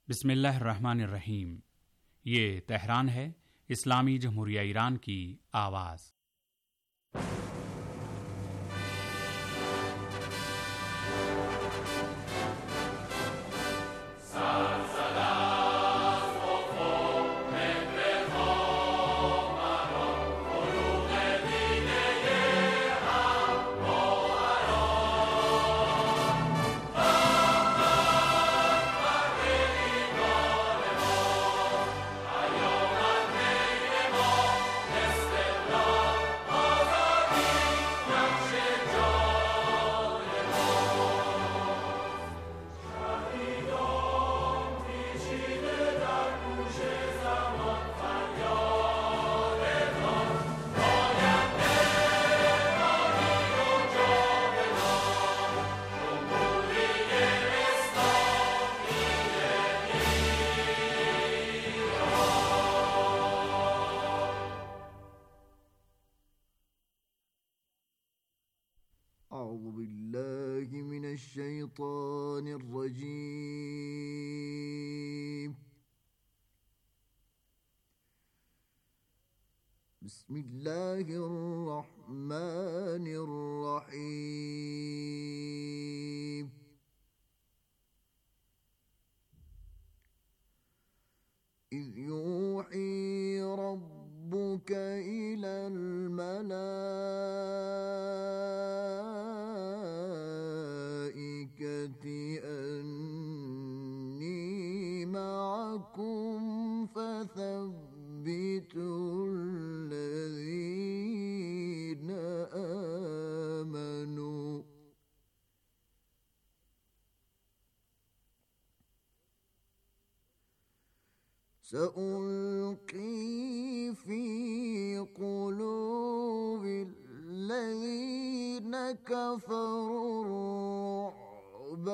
बिस्मिल्लाहिर्रहमानिर्रहीम। ये तेहरान है, इस्लामी जमहूरिया ईरान की आवाज़। أعوذ بالله من الشيطان الرجيم. بسم الله الرحمن الرحيم. إذ يوحي ربك إلى الملائكة أني معكم فثبتوا الذين آمنوا. سألقي في قلوب الذين كفروا الرعب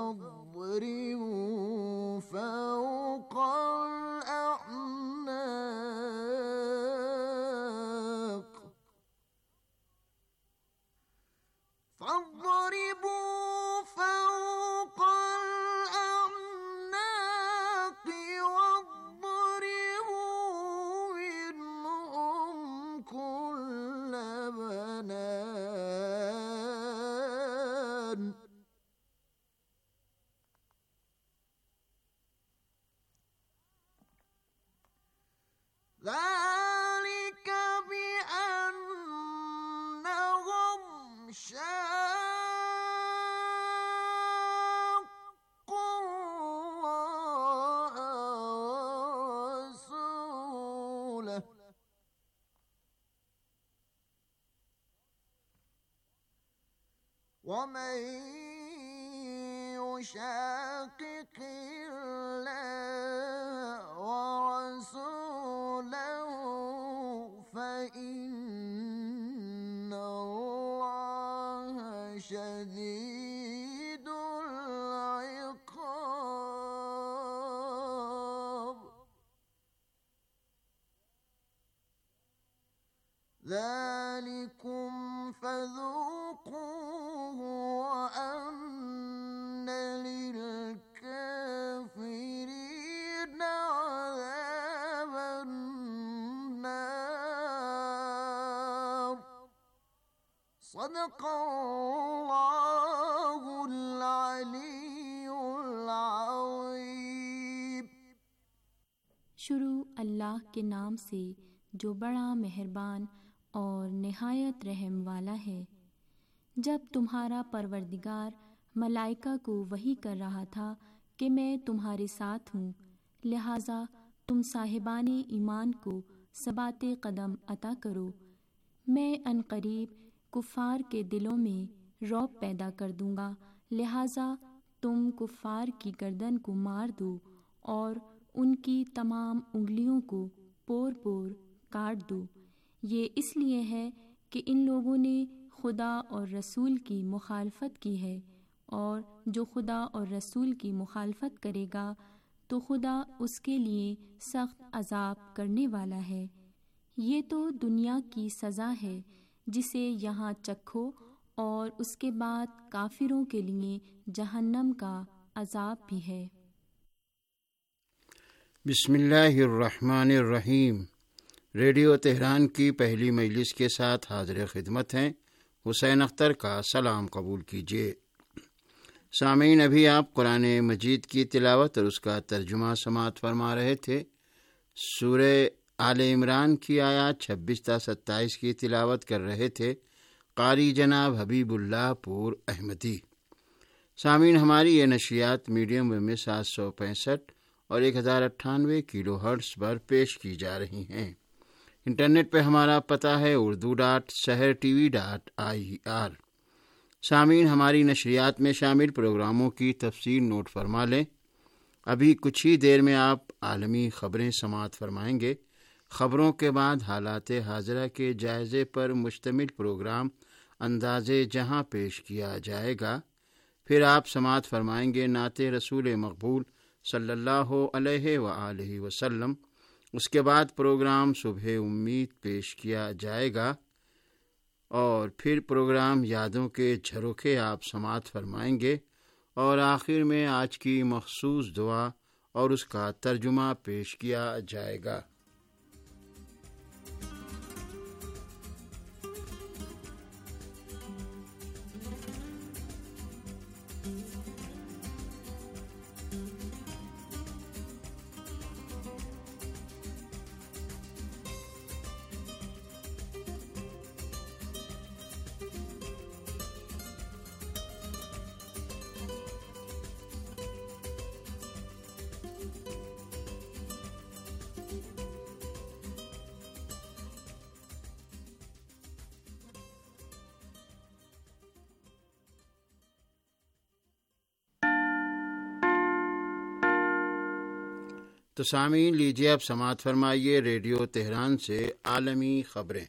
فاضربوا فوق الأعناق. فاضربوا فوق الأعناق واضربوا منهم كل بنان. ذلك بأنهم شاقوا الله ورسوله ومن يشاقق الله ورسوله فإن الله شديد العقاب. ذلكم فذوقوه وأن للكافرين عذاب النار. صدق الله العلي العظيم. शुरू अल्लाह के नाम से जो बड़ा मेहरबान और निहायत रहम वाला है। जब तुम्हारा परवरदिगार मलाइका को वही कर रहा था कि मैं तुम्हारे साथ हूँ, लिहाजा तुम साहिबाने ईमान को सबाते कदम अता करो। मैं अनकरीब कुफ़ार के दिलों में रौब पैदा कर दूँगा, लिहाजा तुम कुफ़ार की गर्दन को मार दो और उनकी तमाम उंगलियों को पोर पोर काट दो। ये इसलिए है कि इन लोगों ने खुदा और रसूल की मुखालफत की है, और जो खुदा और रसूल की मुखालफत करेगा तो खुदा उसके लिए सख्त अजाब करने वाला है। ये तो दुनिया की सज़ा है जिसे यहाँ चखो, और उसके बाद काफिरों के लिए जहन्नम का अजाब भी है। بسم اللہ الرحمن الرحیم۔ ریڈیو تہران کی پہلی مجلس کے ساتھ حاضر خدمت ہیں۔ حسین اختر کا سلام قبول کیجیے۔ سامعین، ابھی آپ قرآن مجید کی تلاوت اور اس کا ترجمہ سماعت فرما رہے تھے۔ سورہ آل عمران کی آیات 26 تا 27 کی تلاوت کر رہے تھے قاری جناب حبیب اللہ پور احمدی۔ سامعین، ہماری یہ نشریات میڈیم ویو میں 765 اور 1098 کلو ہرٹز پر پیش کی جا رہی ہیں۔ انٹرنیٹ پہ ہمارا پتہ ہے urdu.sehrtv.ir۔ سامعین، ہماری نشریات میں شامل پروگراموں کی تفصیل نوٹ فرما لیں۔ ابھی کچھ ہی دیر میں آپ عالمی خبریں سماعت فرمائیں گے۔ خبروں کے بعد حالات حاضرہ کے جائزے پر مشتمل پروگرام انداز جہاں پیش کیا جائے گا۔ پھر آپ سماعت فرمائیں گے نعت رسول مقبول صلی اللہ علیہ وآلہ وسلم۔ اس کے بعد پروگرام صبح امید پیش کیا جائے گا اور پھر پروگرام یادوں کے جھروکے آپ سماعت فرمائیں گے، اور آخر میں آج کی مخصوص دعا اور اس کا ترجمہ پیش کیا جائے گا۔ تو سامعین، لیجیے اب سماعت فرمائیے ریڈیو تہران سے عالمی خبریں۔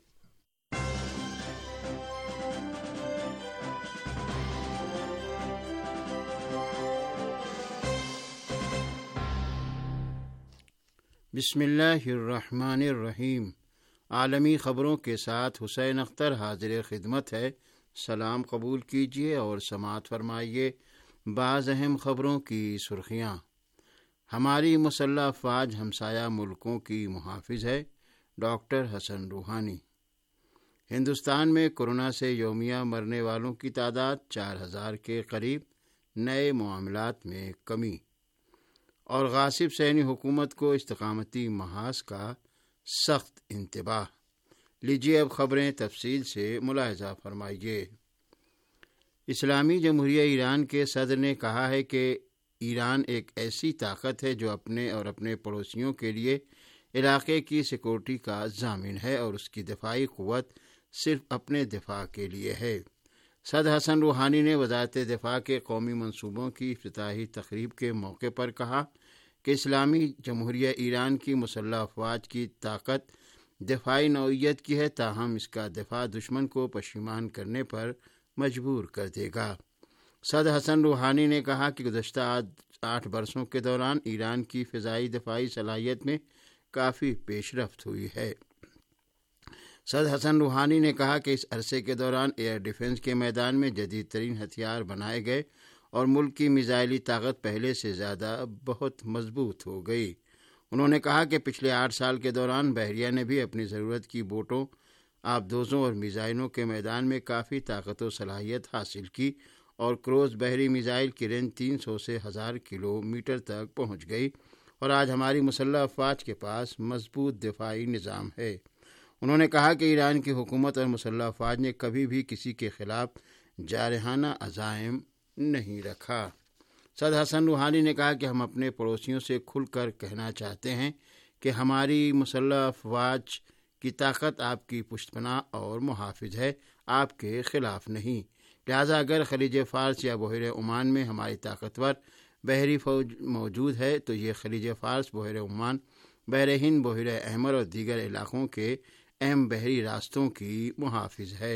بسم اللہ الرحمن الرحیم۔ عالمی خبروں کے ساتھ حسین اختر حاضر خدمت ہے۔ سلام قبول کیجیے اور سماعت فرمائیے بعض اہم خبروں کی سرخیاں۔ ہماری مسلح افواج ہمسایہ ملکوں کی محافظ ہے، ڈاکٹر حسن روحانی۔ ہندوستان میں کورونا سے یومیہ مرنے والوں کی تعداد 4000 کے قریب، نئے معاملات میں کمی، اور غاصب صہیونی حکومت کو استقامتی محاذ کا سخت انتباہ۔ لیجیے اب خبریں تفصیل سے ملاحظہ فرمائیے۔ اسلامی جمہوریہ ایران کے صدر نے کہا ہے کہ ایران ایک ایسی طاقت ہے جو اپنے اور اپنے پڑوسیوں کے لیے علاقے کی سیکورٹی کا ضامن ہے، اور اس کی دفاعی قوت صرف اپنے دفاع کے لیے ہے۔ صدر حسن روحانی نے وزارت دفاع کے قومی منصوبوں کی افتتاحی تقریب کے موقع پر کہا کہ اسلامی جمہوریہ ایران کی مسلح افواج کی طاقت دفاعی نوعیت کی ہے، تاہم اس کا دفاع دشمن کو پشیمان کرنے پر مجبور کر دے گا۔ صدر حسن روحانی نے کہا کہ گزشتہ 8 برسوں کے دوران ایران کی فضائی دفاعی صلاحیت میں کافی پیش رفت ہوئی ہے۔ صدر حسن روحانی نے کہا کہ اس عرصے کے دوران ایئر ڈیفنس کے میدان میں جدید ترین ہتھیار بنائے گئے اور ملک کی میزائلی طاقت پہلے سے زیادہ بہت مضبوط ہو گئی۔ انہوں نے کہا کہ پچھلے 8 سال کے دوران بحریہ نے بھی اپنی ضرورت کی بوٹوں، آبدوزوں اور میزائلوں کے میدان میں کافی طاقت و صلاحیت حاصل کی، اور کروز بحری میزائل کی رینج 300 سے 1000 کلومیٹر تک پہنچ گئی، اور آج ہماری مسلح افواج کے پاس مضبوط دفاعی نظام ہے۔ انہوں نے کہا کہ ایران کی حکومت اور مسلح افواج نے کبھی بھی کسی کے خلاف جارحانہ عزائم نہیں رکھا۔ صدر حسن روحانی نے کہا کہ ہم اپنے پڑوسیوں سے کھل کر کہنا چاہتے ہیں کہ ہماری مسلح افواج کی طاقت آپ کی پشت پناہ اور محافظ ہے، آپ کے خلاف نہیں۔ لہٰذا اگر خلیج فارس یا بحیرہ عمان میں ہماری طاقتور بحری فوج موجود ہے تو یہ خلیج فارس، بحیرہ عمان، بحر ہند، بحیرہ احمر اور دیگر علاقوں کے اہم بحری راستوں کی محافظ ہے۔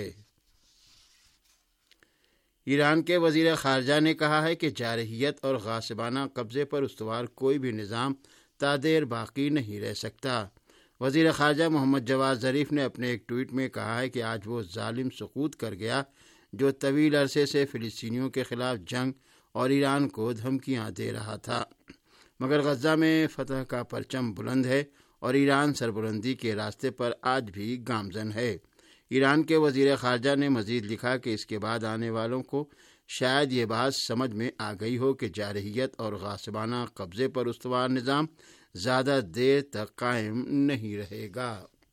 ایران کے وزیر خارجہ نے کہا ہے کہ جارحیت اور غاصبانہ قبضے پر استوار کوئی بھی نظام تا دیر باقی نہیں رہ سکتا۔ وزیر خارجہ محمد جواد ظریف نے اپنے ایک ٹویٹ میں کہا ہے کہ آج وہ ظالم سقوط کر گیا جو طویل عرصے سے فلسطینیوں کے خلاف جنگ اور ایران کو دھمکیاں دے رہا تھا۔ مگر غزہ میں فتح کا پرچم بلند ہے اور ایران سربلندی کے راستے پر آج بھی گامزن ہے۔ ایران کے وزیر خارجہ نے مزید لکھا کہ اس کے بعد آنے والوں کو شاید یہ بات سمجھ میں آ گئی ہو کہ جارحیت اور غاصبانہ قبضے پر استوار نظام زیادہ دیر تک قائم نہیں رہے گا۔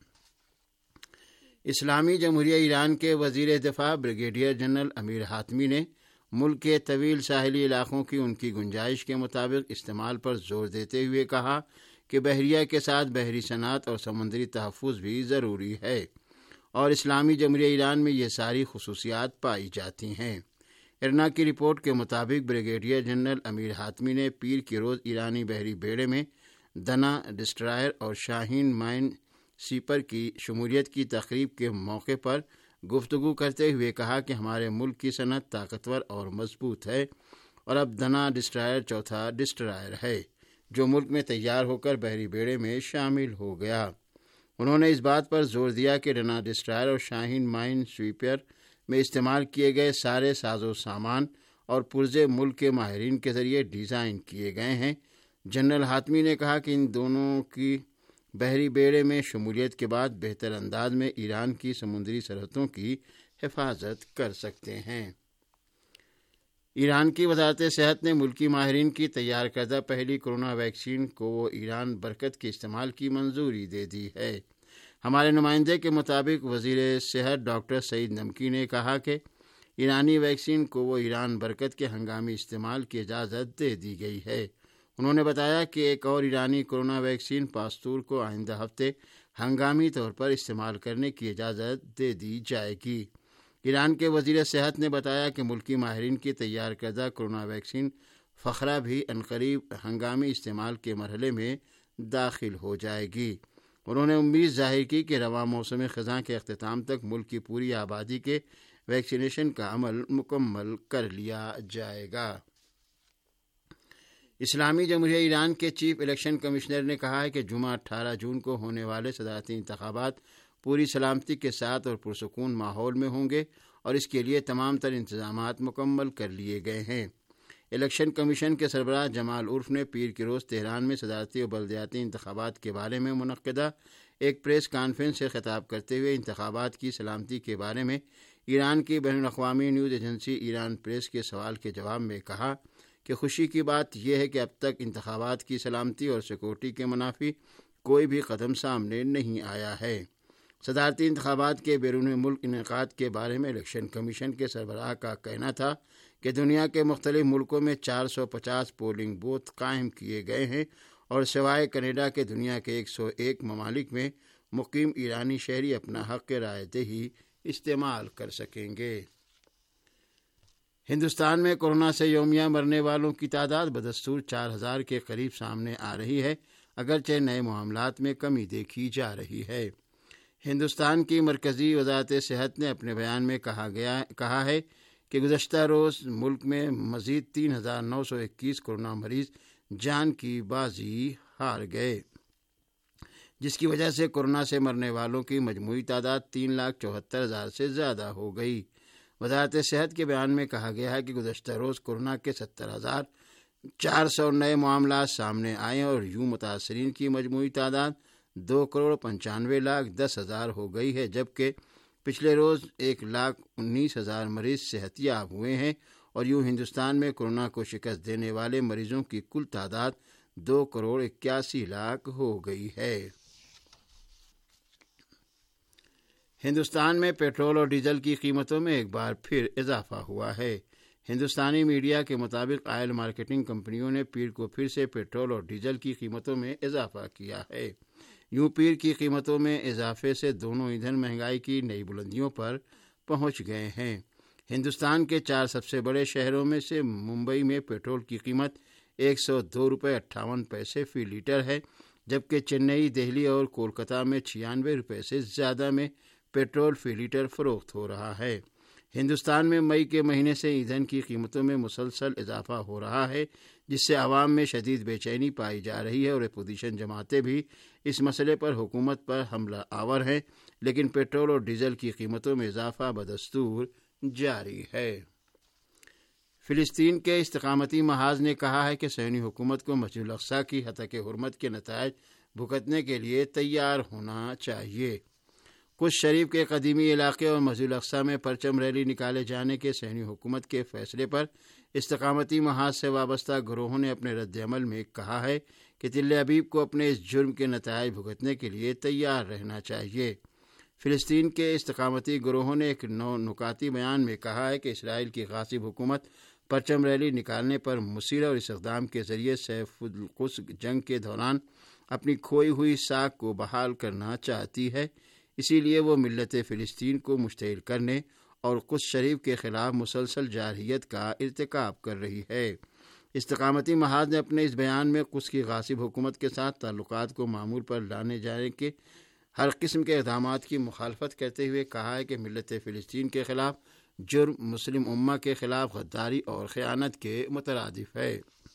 اسلامی جمہوریہ ایران کے وزیر دفاع بریگیڈیئر جنرل امیر حاتمی نے ملک کے طویل ساحلی علاقوں کی ان کی گنجائش کے مطابق استعمال پر زور دیتے ہوئے کہا کہ بحریہ کے ساتھ بحری صنعت اور سمندری تحفظ بھی ضروری ہے اور اسلامی جمہوریہ ایران میں یہ ساری خصوصیات پائی جاتی ہیں۔ ارنا کی رپورٹ کے مطابق بریگیڈیئر جنرل امیر حاتمی نے پیر کے روز ایرانی بحری بیڑے میں دنا ڈسٹرائر اور شاہین مائن سیپر کی شمولیت کی تقریب کے موقع پر گفتگو کرتے ہوئے کہا کہ ہمارے ملک کی صنعت طاقتور اور مضبوط ہے اور اب دنا ڈسٹرائر چوتھا ڈسٹرائر ہے جو ملک میں تیار ہو کر بحری بیڑے میں شامل ہو گیا۔ انہوں نے اس بات پر زور دیا کہ دنا ڈسٹرائر اور شاہین مائن سویپر میں استعمال کیے گئے سارے ساز و سامان اور پرزے ملک کے ماہرین کے ذریعے ڈیزائن کیے گئے ہیں۔ جنرل حاتمی نے کہا کہ ان دونوں کی بحری بیڑے میں شمولیت کے بعد بہتر انداز میں ایران کی سمندری سرحدوں کی حفاظت کر سکتے ہیں۔ ایران کی وزارت صحت نے ملکی ماہرین کی تیار کردہ پہلی کورونا ویکسین کو ایران برکت کے استعمال کی منظوری دے دی ہے۔ ہمارے نمائندے کے مطابق وزیر صحت ڈاکٹر سعید نمکی نے کہا کہ ایرانی ویکسین کو ایران برکت کے ہنگامی استعمال کی اجازت دے دی گئی ہے۔ انہوں نے بتایا کہ ایک اور ایرانی کورونا ویکسین پاستور کو آئندہ ہفتے ہنگامی طور پر استعمال کرنے کی اجازت دے دی جائے گی۔ ایران کے وزیر صحت نے بتایا کہ ملکی ماہرین کی تیار کردہ کورونا ویکسین فخرہ بھی عنقریب ہنگامی استعمال کے مرحلے میں داخل ہو جائے گی۔ انہوں نے امید ظاہر کی کہ رواں موسم خزاں کے اختتام تک ملک کی پوری آبادی کے ویکسینیشن کا عمل مکمل کر لیا جائے گا۔ اسلامی جمہوریہ ایران کے چیف الیکشن کمشنر نے کہا ہے کہ جمعہ 18 جون کو ہونے والے صدارتی انتخابات پوری سلامتی کے ساتھ اور پرسکون ماحول میں ہوں گے اور اس کے لیے تمام تر انتظامات مکمل کر لیے گئے ہیں۔ الیکشن کمیشن کے سربراہ جمال عرف نے پیر کے روز تہران میں صدارتی اور بلدیاتی انتخابات کے بارے میں منعقدہ ایک پریس کانفرنس سے خطاب کرتے ہوئے انتخابات کی سلامتی کے بارے میں ایران کی بین الاقوامی نیوز ایجنسی ایران پریس کے سوال کے جواب میں کہا کہ خوشی کی بات یہ ہے کہ اب تک انتخابات کی سلامتی اور سیکورٹی کے منافی کوئی بھی قدم سامنے نہیں آیا ہے۔ صدارتی انتخابات کے بیرون ملک انعقاد کے بارے میں الیکشن کمیشن کے سربراہ کا کہنا تھا کہ دنیا کے مختلف ملکوں میں 450 پولنگ بوتھ قائم کیے گئے ہیں اور سوائے کینیڈا کے دنیا کے 101 ممالک میں مقیم ایرانی شہری اپنا حق رائے دہی استعمال کر سکیں گے۔ ہندوستان میں کورونا سے یومیہ مرنے والوں کی تعداد بدستور 4000 کے قریب سامنے آ رہی ہے، اگرچہ نئے معاملات میں کمی دیکھی جا رہی ہے۔ ہندوستان کی مرکزی وزارت صحت نے اپنے بیان میں کہا ہے کہ گزشتہ روز ملک میں مزید 3921 کورونا مریض جان کی بازی ہار گئے، جس کی وجہ سے کورونا سے مرنے والوں کی مجموعی تعداد 3,74,000 سے زیادہ ہو گئی۔ وزارت صحت کے بیان میں کہا گیا ہے کہ گزشتہ روز کورونا کے 70,400 نئے معاملات سامنے آئے اور یوں متاثرین کی مجموعی تعداد 2,95,10,000 ہو گئی ہے، جبکہ پچھلے روز 1,19,000 مریض صحت یاب ہوئے ہیں اور یوں ہندوستان میں کورونا کو شکست دینے والے مریضوں کی کل تعداد 2,81,00,000 ہو گئی ہے۔ ہندوستان میں پیٹرول اور ڈیزل کی قیمتوں میں ایک بار پھر اضافہ ہوا ہے۔ ہندوستانی میڈیا کے مطابق آئل مارکیٹنگ کمپنیوں نے پیر کو پھر سے پیٹرول اور ڈیزل کی قیمتوں میں اضافہ کیا ہے۔ یوں پیر کی قیمتوں میں اضافے سے دونوں ایندھن مہنگائی کی نئی بلندیوں پر پہنچ گئے ہیں۔ ہندوستان کے 4 سب سے بڑے شہروں میں سے ممبئی میں پیٹرول کی قیمت 102 روپے 58 پیسے فی لیٹر ہے، جبکہ چنئی، دہلی اور کولکتہ میں 96 روپے سے زیادہ میں پیٹرول فی لیٹر فروخت ہو رہا ہے۔ ہندوستان میں مئی کے مہینے سے ایندھن کی قیمتوں میں مسلسل اضافہ ہو رہا ہے، جس سے عوام میں شدید بے چینی پائی جا رہی ہے اور اپوزیشن جماعتیں بھی اس مسئلے پر حکومت پر حملہ آور ہیں، لیکن پیٹرول اور ڈیزل کی قیمتوں میں اضافہ بدستور جاری ہے۔ فلسطین کے استقامتی محاذ نے کہا ہے کہ صہیونی حکومت کو مسجد الاقصی کی ہتک حرمت کے نتائج بھگتنے کے لیے تیار ہونا چاہیے۔ قدس شریف کے قدیمی علاقے اور مسجد الاقصی میں پرچم ریلی نکالے جانے کے صہیونی حکومت کے فیصلے پر استقامتی محاذ سے وابستہ گروہوں نے اپنے رد عمل میں کہا ہے کہ تل ابیب کو اپنے اس جرم کے نتائج بھگتنے کے لیے تیار رہنا چاہیے۔ فلسطین کے استقامتی گروہوں نے ایک نکاتی بیان میں کہا ہے کہ اسرائیل کی غاصب حکومت پرچم ریلی نکالنے پر مصر اور اس اقدام کے ذریعے سیف القدس جنگ کے دوران اپنی کھوئی ہوئی ساکھ کو بحال کرنا چاہتی ہے، اسی لیے وہ ملت فلسطین کو مشتعل کرنے اور قدس شریف کے خلاف مسلسل جارحیت کا ارتکاب کر رہی ہے۔ استقامتی محاذ نے اپنے اس بیان میں قدس کی غاصب حکومت کے ساتھ تعلقات کو معمول پر لانے جانے کے ہر قسم کے اقدامات کی مخالفت کرتے ہوئے کہا ہے کہ ملت فلسطین کے خلاف جرم مسلم امہ کے خلاف غداری اور خیانت کے مترادف ہے۔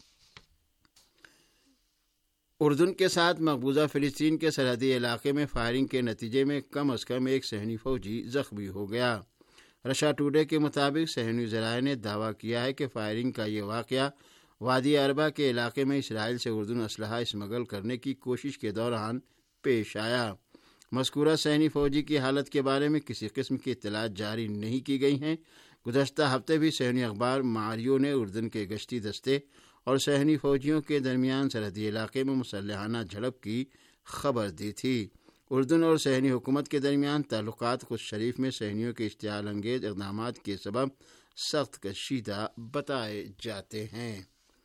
اردن کے ساتھ مقبوضہ فلسطین کے سرحدی علاقے میں فائرنگ کے نتیجے میں کم از کم ایک صہیونی فوجی زخمی ہو گیا۔ رشا ٹوڈے کے مطابق صہیونی ذرائع نے دعویٰ کیا ہے کہ فائرنگ کا یہ واقعہ وادی عربہ کے علاقے میں اسرائیل سے اردن اسلحہ اسمگل کرنے کی کوشش کے دوران پیش آیا۔ مذکورہ صہیونی فوجی کی حالت کے بارے میں کسی قسم کی اطلاعات جاری نہیں کی گئی ہیں۔ گزشتہ ہفتے بھی صہیونی اخبار معاریو نے اردن کے گشتی دستے اور صہیونی فوجیوں کے درمیان سرحدی علاقے میں مسلحانہ جھڑپ کی خبر دی تھی۔ اردن اور صہیونی حکومت کے درمیان تعلقات قدس شریف میں صہیونیوں کے اشتعال انگیز اقدامات کے سبب سخت کشیدہ بتائے جاتے ہیں۔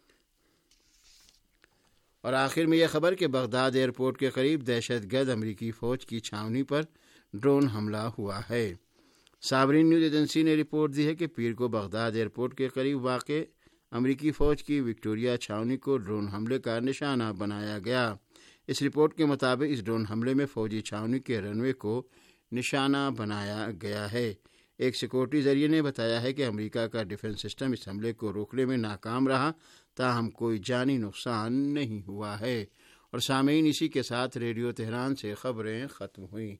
اور آخر میں یہ خبر کہ بغداد ایئرپورٹ کے قریب دہشت گرد امریکی فوج کی چھاؤنی پر ڈرون حملہ ہوا ہے۔ صابرین نیوز ایجنسی نے رپورٹ دی ہے کہ پیر کو بغداد ایئرپورٹ کے قریب واقع امریکی فوج کی وکٹوریا چھاؤنی کو ڈرون حملے کا نشانہ بنایا گیا۔ اس رپورٹ کے مطابق اس ڈرون حملے میں فوجی چھاؤنی کے رن وے کو نشانہ بنایا گیا ہے۔ ایک سیکورٹی ذریعے نے بتایا ہے کہ امریکہ کا ڈیفنس سسٹم اس حملے کو روکنے میں ناکام رہا، تاہم کوئی جانی نقصان نہیں ہوا ہے۔ اور سامعین، اسی کے ساتھ ریڈیو تہران سے خبریں ختم ہوئیں۔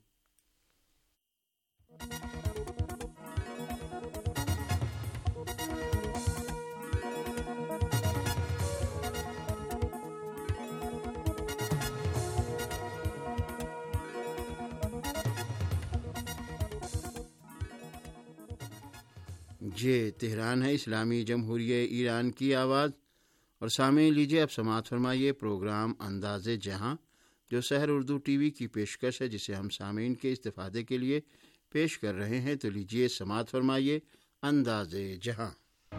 یہ تہران ہے، اسلامی جمہوریہ ایران کی آواز۔ اور سامعین، لیجیے اب سماعت فرمائیے پروگرام انداز جہاں، جو سحر اردو ٹی وی کی پیشکش ہے، جسے ہم سامعین کے استفادے کے لیے پیش کر رہے ہیں۔ تو لیجیے سماعت فرمائیے انداز جہاں۔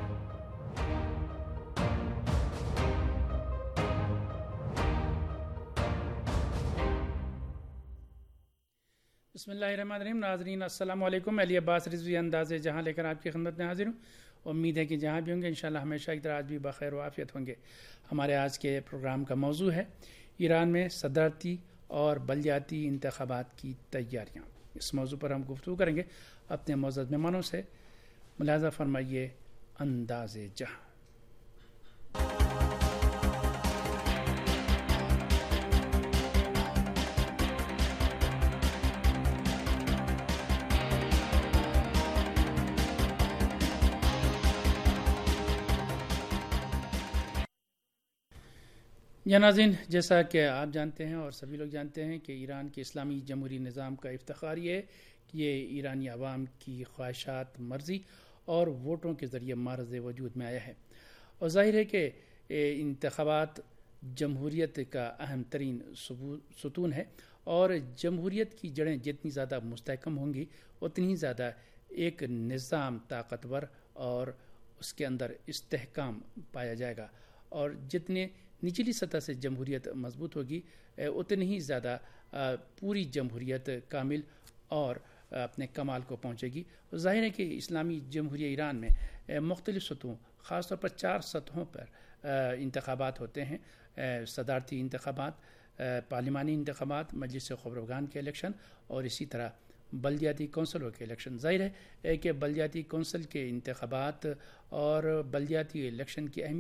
بسم اللہ الرحمن الرحیم۔ ناظرین السلام علیکم۔ علی عباس رضوی انداز جہاں لے کر آپ کی خدمت میں حاضر ہوں۔ امید ہے کہ جہاں بھی ہوں گے انشاءاللہ ہمیشہ کی طرح آج بھی بخیر و عافیت ہوں گے۔ ہمارے آج کے پروگرام کا موضوع ہے ایران میں صدارتی اور بلدیاتی انتخابات کی تیاریاں۔ اس موضوع پر ہم گفتگو کریں گے اپنے معزز مہمانوں سے۔ ملاحظہ فرمائیے انداز جہاں۔ ناظرین، جیسا کہ آپ جانتے ہیں اور سبھی لوگ جانتے ہیں کہ ایران کے اسلامی جمہوری نظام کا افتخار یہ ہے کہ یہ ایرانی عوام کی خواہشات، مرضی اور ووٹوں کے ذریعے معرض وجود میں آیا ہے۔ اور ظاہر ہے کہ انتخابات جمہوریت کا اہم ترین ستون ہے، اور جمہوریت کی جڑیں جتنی زیادہ مستحکم ہوں گی اتنی زیادہ ایک نظام طاقتور اور اس کے اندر استحکام پایا جائے گا، اور جتنے نچلی سطح سے جمہوریت مضبوط ہوگی اتنی ہی زیادہ پوری جمہوریت کامل اور اپنے کمال کو پہنچے گی۔ ظاہر ہے کہ اسلامی جمہوریہ ایران میں مختلف سطحوں، خاص طور پر 4 سطحوں پر انتخابات ہوتے ہیں: صدارتی انتخابات، پارلیمانی انتخابات، مجلس خبرگان کے الیکشن، اور اسی طرح بلدیاتی کونسلوں کے الیکشن۔ ظاہر ہے کہ بلدیاتی کونسل کے انتخابات اور بلدیاتی الیکشن کی اہمیت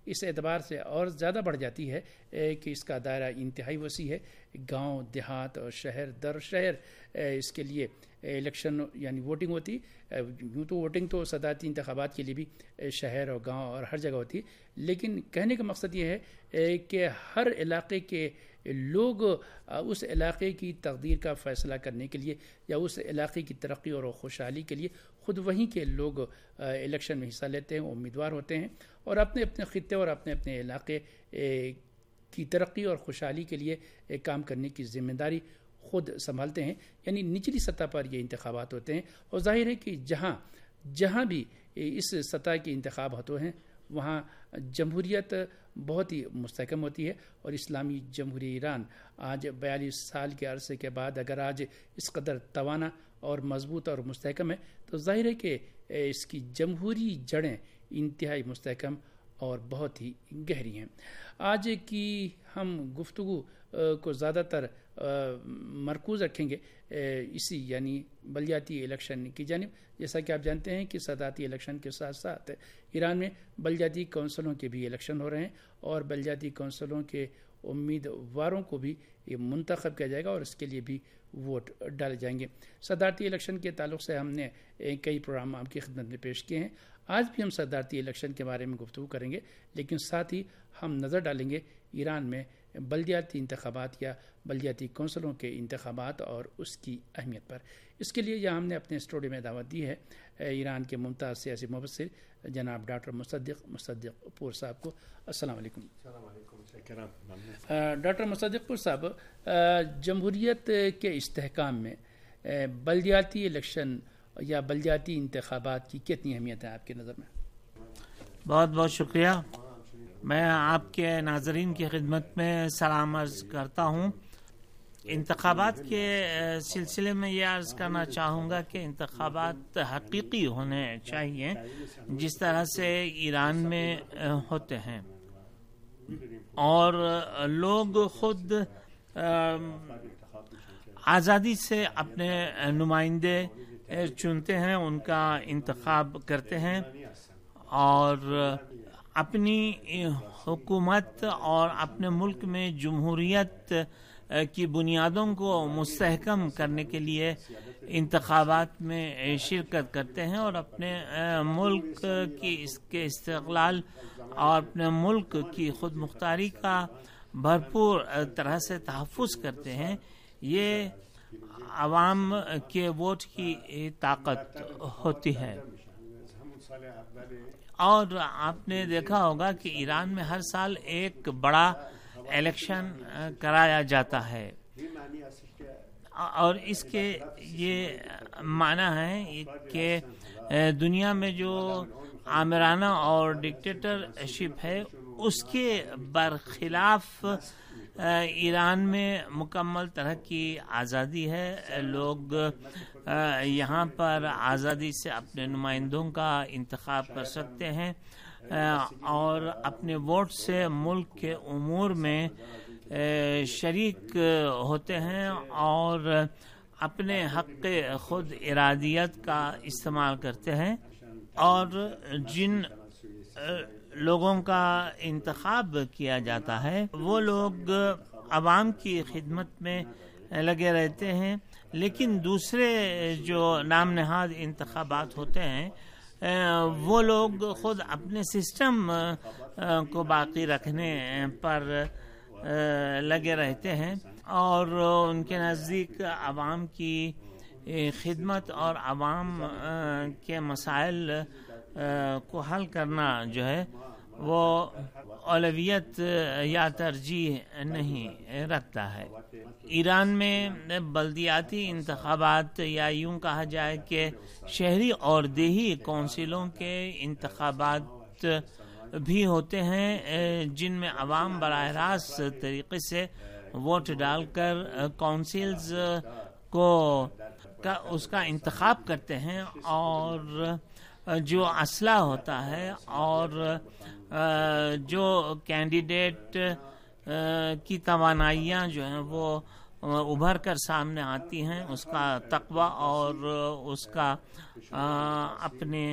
اس اعتبار سے اور زیادہ بڑھ جاتی ہے کہ اس کا دائرہ انتہائی وسیع ہے. گاؤں دیہات اور شہر در شہر اس کے لیے الیکشن یعنی ووٹنگ ہوتی. یوں تو ووٹنگ تو صدارتی انتخابات کے لیے بھی شہر اور گاؤں اور ہر جگہ ہوتی ہے, لیکن کہنے کا مقصد یہ ہے کہ ہر علاقے کے لوگ اس علاقے کی تقدیر کا فیصلہ کرنے کے لیے یا اس علاقے کی ترقی اور خوشحالی کے لیے خود وہیں کے لوگ الیکشن میں حصہ لیتے ہیں, امیدوار ہوتے ہیں اور اپنے اپنے خطے اور اپنے اپنے علاقے کی ترقی اور خوشحالی کے لیے کام کرنے کی ذمہ داری خود سنبھالتے ہیں. یعنی نچلی سطح پر یہ انتخابات ہوتے ہیں اور ظاہر ہے کہ جہاں بھی اس سطح کے انتخاب ہوتے ہیں وہاں جمہوریت بہت ہی مستحکم ہوتی ہے. اور اسلامی جمہوریہ ایران آج 42 سال کے عرصے کے بعد اگر آج اس قدر توانا اور مضبوط اور مستحکم ہے تو ظاہر ہے کہ اس کی جمہوری جڑیں انتہائی مستحکم اور بہت ہی گہری ہیں. آج کی ہم گفتگو کو زیادہ تر مرکوز رکھیں گے اسی یعنی بلدیاتی الیکشن کی جانب. جیسا کہ آپ جانتے ہیں کہ صدارتی الیکشن کے ساتھ ساتھ ایران میں بلدیاتی کونسلوں کے بھی الیکشن ہو رہے ہیں اور بلدیاتی کونسلوں کے امیدواروں کو بھی منتخب کیا جائے گا اور اس کے لیے بھی ووٹ ڈالے جائیں گے. صدارتی الیکشن کے تعلق سے ہم نے کئی پروگرام آپ کی خدمت میں پیش کیے ہیں. آج بھی ہم صدارتی الیکشن کے بارے میں گفتگو کریں گے, لیکن ساتھ ہی ہم نظر ڈالیں گے ایران میں بلدیاتی انتخابات یا بلدیاتی کونسلوں کے انتخابات اور اس کی اہمیت پر. اس کے لیے یہاں ہم نے اپنے اسٹوڈیو میں دعوت دی ہے ایران کے ممتاز سیاسی مبصر جناب ڈاکٹر مصدق پور صاحب کو. السلام علیکم. ڈاکٹر مصدق پور صاحب, جمہوریت کے استحکام میں بلدیاتی الیکشن یا بلدیاتی انتخابات کی کتنی اہمیت ہے آپ کی نظر میں؟ بہت بہت شکریہ. میں آپ کے ناظرین کی خدمت میں سلام عرض کرتا ہوں. انتخابات کے سلسلے میں یہ عرض کرنا چاہوں گا کہ انتخابات حقیقی ہونے چاہیے جس طرح سے ایران میں ہوتے ہیں اور لوگ خود آزادی سے اپنے نمائندے چنتے ہیں, ان کا انتخاب کرتے ہیں اور اپنی حکومت اور اپنے ملک میں جمہوریت کی بنیادوں کو مستحکم کرنے کے لیے انتخابات میں شرکت کرتے ہیں اور اپنے ملک کی اس کے استقلال اور اپنے ملک کی خود مختاری کا بھرپور طرح سے تحفظ کرتے ہیں. یہ عوام کے ووٹ کی طاقت ہوتی ہے. اور آپ نے دیکھا ہوگا کہ ایران میں ہر سال ایک بڑا الیکشن کرایا جاتا ہے اور اس کے یہ معنی ہے کہ دنیا میں جو آمرانہ اور ڈکٹیٹرشپ ہے اس کے برخلاف ایران میں مکمل طرح کی آزادی ہے. لوگ یہاں پر آزادی سے اپنے نمائندوں کا انتخاب کر سکتے ہیں اور اپنے ووٹ سے ملک کے امور میں شریک ہوتے ہیں اور اپنے حق خود ارادیت کا استعمال کرتے ہیں. اور جن لوگوں کا انتخاب کیا جاتا ہے وہ لوگ عوام کی خدمت میں لگے رہتے ہیں, لیکن دوسرے جو نام نہاد انتخابات ہوتے ہیں وہ لوگ خود اپنے سسٹم کو باقی رکھنے پر لگے رہتے ہیں اور ان کے نزدیک عوام کی خدمت اور عوام کے مسائل کو حل کرنا جو ہے وہ اولویت یا ترجیح نہیں رکھتا ہے. ایران میں بلدیاتی انتخابات یا یوں کہا جائے کہ شہری اور دیہی کونسلوں کے انتخابات بھی ہوتے ہیں جن میں عوام براہ راست طریقے سے ووٹ ڈال کر کونسلز کو اس کا انتخاب کرتے ہیں اور جو اسلحہ ہوتا ہے اور جو کینڈیڈیٹ کی توانائیاں جو ہیں وہ ابھر کر سامنے آتی ہیں اس کا تقوی اور اس کا اپنے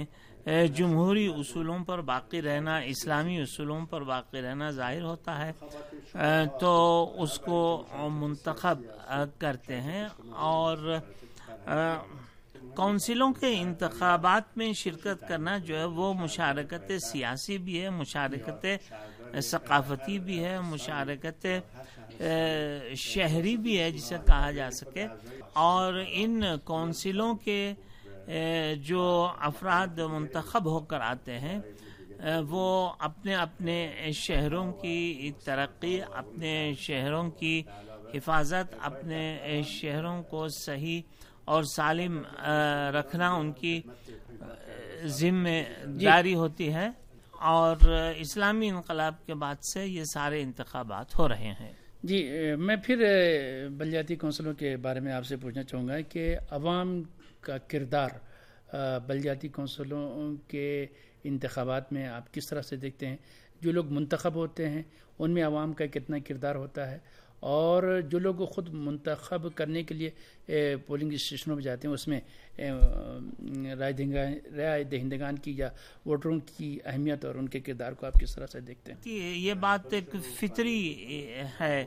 جمہوری اصولوں پر باقی رہنا، اسلامی اصولوں پر باقی رہنا ظاہر ہوتا ہے تو اس کو منتخب کرتے ہیں. اور کونسلوں کے انتخابات میں شرکت کرنا جو ہے وہ مشارکت سیاسی بھی ہے، مشارکت ثقافتی بھی ہے، مشارکت شہری بھی ہے جسے کہا جا سکے. اور ان کونسلوں کے جو افراد منتخب ہو کر آتے ہیں وہ اپنے اپنے شہروں کی ترقی، اپنے شہروں کی حفاظت، اپنے شہروں کو صحیح اور سالم رکھنا ان کی ذمہ داری ہوتی ہے. اور اسلامی انقلاب کے بعد سے یہ سارے انتخابات ہو رہے ہیں. جی، میں پھر بلدیاتی کونسلوں کے بارے میں آپ سے پوچھنا چاہوں گا کہ عوام کا کردار بلدیاتی کونسلوں کے انتخابات میں آپ کس طرح سے دیکھتے ہیں؟ جو لوگ منتخب ہوتے ہیں ان میں عوام کا کتنا کردار ہوتا ہے، اور جو لوگ خود منتخب کرنے کے لیے پولنگ اسٹیشنوں پہ جاتے ہیں اس میں رائے دہندگان کی یا ووٹروں کی اہمیت اور ان کے کردار کو آپ کس طرح سے دیکھتے ہیں؟ یہ بات ایک فطری ہے،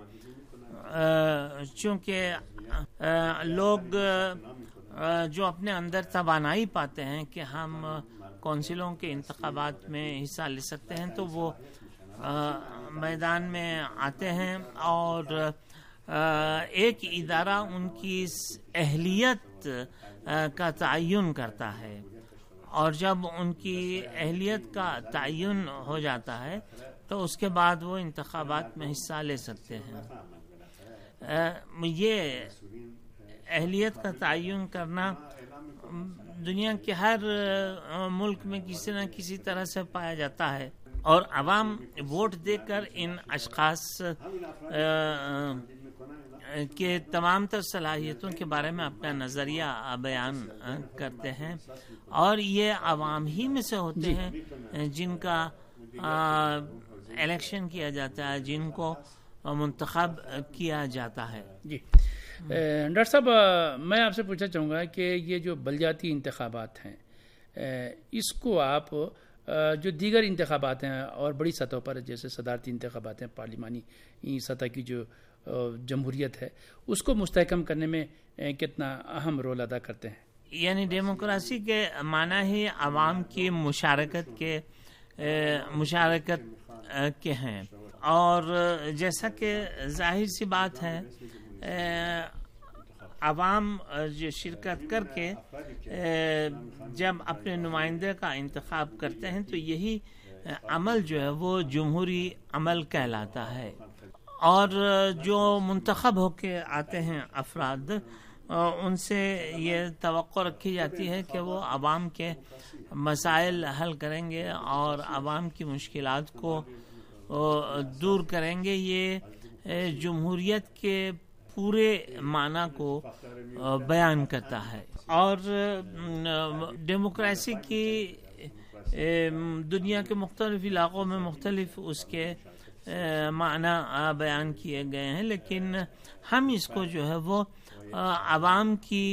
چونکہ لوگ جو اپنے اندر توانائی پاتے ہیں کہ ہم کونسلوں کے انتخابات میں حصہ لے سکتے ہیں تو وہ میدان میں آتے ہیں. اور ایک ادارہ ان کی اہلیت کا تعین کرتا ہے، اور جب ان کی اہلیت کا تعین ہو جاتا ہے تو اس کے بعد وہ انتخابات میں حصہ لے سکتے ہیں. یہ اہلیت کا تعین کرنا دنیا کے ہر ملک میں کسی نہ کسی طرح سے پایا جاتا ہے، اور عوام ووٹ دے کر ان اشخاص کے تمام تر صلاحیتوں کے بارے میں اپنا نظریہ بیان کرتے ہیں. اور یہ عوام ہی میں سے ہوتے ہیں جن کا الیکشن کیا جاتا ہے، جن کو منتخب کیا جاتا ہے. جی ڈاکٹر صاحب، میں آپ سے پوچھنا چاہوں گا کہ یہ جو بلدیاتی انتخابات ہیں اس کو آپ جو دیگر انتخابات ہیں اور بڑی سطح پر جیسے صدارتی انتخابات ہیں، پارلیمانی سطح کی جو جمہوریت ہے، اس کو مستحکم کرنے میں کتنا اہم رول ادا کرتے ہیں؟ یعنی ڈیموکریسی کے معنی ہی عوام کی مشارکت کے ہیں. اور جیسا کہ ظاہر سی بات ہے عوام جو شرکت کر کے جب اپنے نمائندے کا انتخاب کرتے ہیں تو یہی عمل جو ہے وہ جمہوری عمل کہلاتا ہے. اور جو منتخب ہو کے آتے ہیں افراد، ان سے یہ توقع رکھی جاتی ہے کہ وہ عوام کے مسائل حل کریں گے اور عوام کی مشکلات کو دور کریں گے. یہ جمہوریت کے پورے معنی کو بیان کرتا ہے. اور ڈیموکریسی کی دنیا کے مختلف علاقوں میں مختلف اس کے معنی بیان کیے گئے ہیں، لیکن ہم اس کو جو ہے وہ عوام کی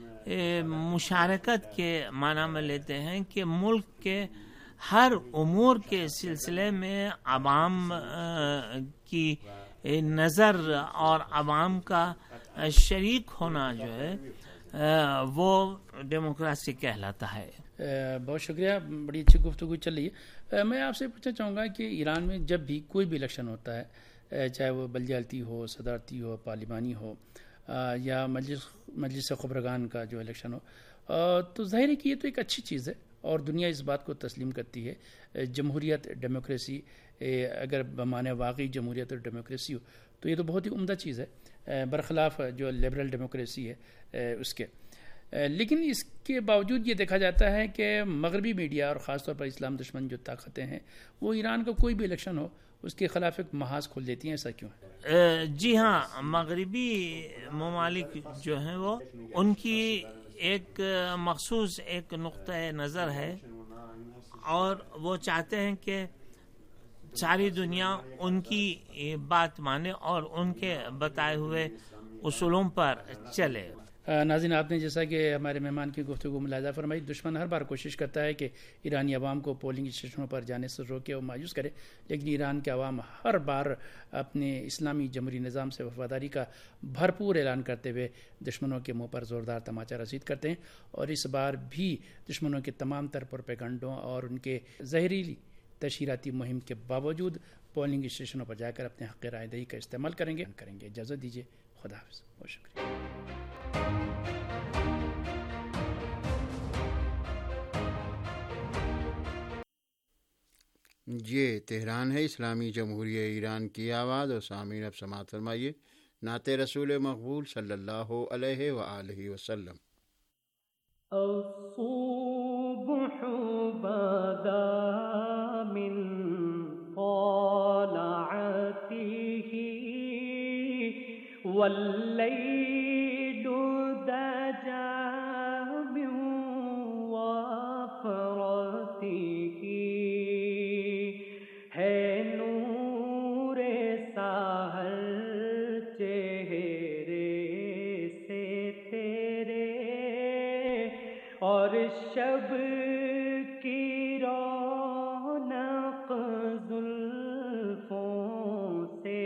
مشارکت کے معنی میں لیتے ہیں کہ ملک کے ہر امور کے سلسلے میں عوام کی نظر اور عوام کا شریک ہونا جو ہے وہ ڈیموکریسی کہلاتا ہے. بہت شکریہ، بڑی اچھی گفتگو چل رہی ہے. میں آپ سے پوچھنا چاہوں گا کہ ایران میں جب بھی کوئی بھی الیکشن ہوتا ہے، چاہے وہ بلدیاتی ہو، صدارتی ہو، پارلیمانی ہو، یا مجلس خبرگان کا جو الیکشن ہو، تو ظاہر ہے کہ یہ تو ایک اچھی چیز ہے اور دنیا اس بات کو تسلیم کرتی ہے. جمہوریت، ڈیموکریسی، اگر بمعنی واقعی جمہوریت اور ڈیموکریسی ہو تو یہ تو بہت ہی عمدہ چیز ہے، برخلاف جو لبرل ڈیموکریسی ہے اس کے. لیکن اس کے باوجود یہ دیکھا جاتا ہے کہ مغربی میڈیا اور خاص طور پر اسلام دشمن جو طاقتیں ہیں وہ ایران کا کوئی بھی الیکشن ہو اس کے خلاف ایک محاذ کھول دیتی ہیں. ایسا کیوں ہے؟ جی ہاں، مغربی ممالک جو ہیں وہ ان کی ایک مخصوص ایک نقطۂ نظر ہے اور وہ چاہتے ہیں کہ ساری دنیا ان کی بات مانے اور ان کے بتائے ہوئے اصولوں پر چلے. ناظرین، آپ نے جیسا کہ ہمارے مہمان کی گفتگو ملاحظہ فرمائی، دشمن ہر بار کوشش کرتا ہے کہ ایرانی عوام کو پولنگ اسٹیشنوں پر جانے سے روکے اور مایوس کرے، لیکن ایران کے عوام ہر بار اپنے اسلامی جمہوری نظام سے وفاداری کا بھرپور اعلان کرتے ہوئے دشمنوں کے منہ پر زوردار تماچا رسید کرتے ہیں، اور اس بار بھی دشمنوں کے تمام تر پروپیگنڈوں اور ان کے زہریلی تشہیراتی مہم کے باوجود پولنگ اسٹیشنوں پر جا کر اپنے حق رائے دہی کا استعمال کریں گے۔ اجازت دیجیے، خدا حافظ، بہت شکریہ۔ یہ تہران ہے، اسلامی جمہوریہ ایران کی آواز، اور سامعین اب سماعت فرمائیے نعت رسول مقبول صلی اللہ علیہ وآلہ وسلم۔ الصبح بدا من طلعته والليل دجى من وفرته ہے نور سحر چہرے سے تیرے، اور شب کی رونق زلفوں سے،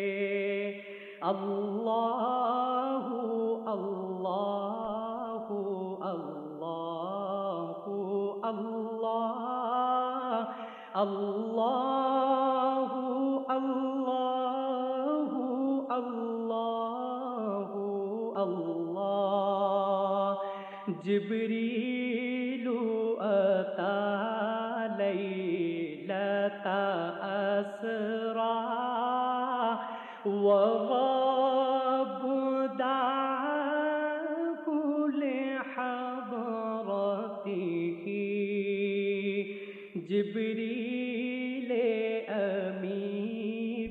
اللہ اللہ اللہ اللہ اللہ اللہ اللہ اللہ، جبریل اتی لیلۃ اسریٰ وغاب دعاه لحضرته، جبریل امی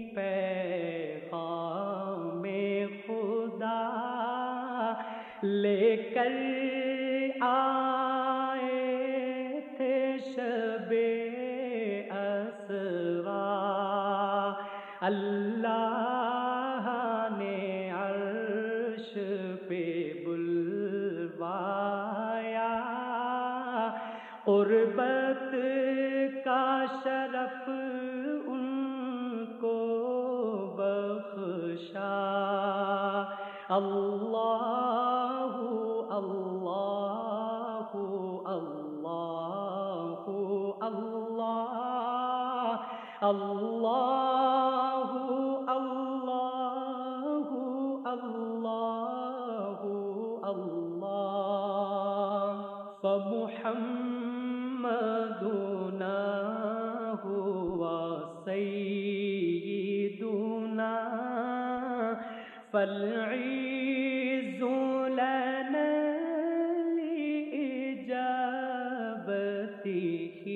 پیغام خدا لے کر آئے تھے شب اسریٰ، اللہ نے عرش پہ بلوایا، قربت کا شرف ان کو بخشا، اللہ اللہ اللہ اللہ اللہ اللہ اللہ اللہ، فمحمدنا هو سیدنا فالعز لنا لإجابته،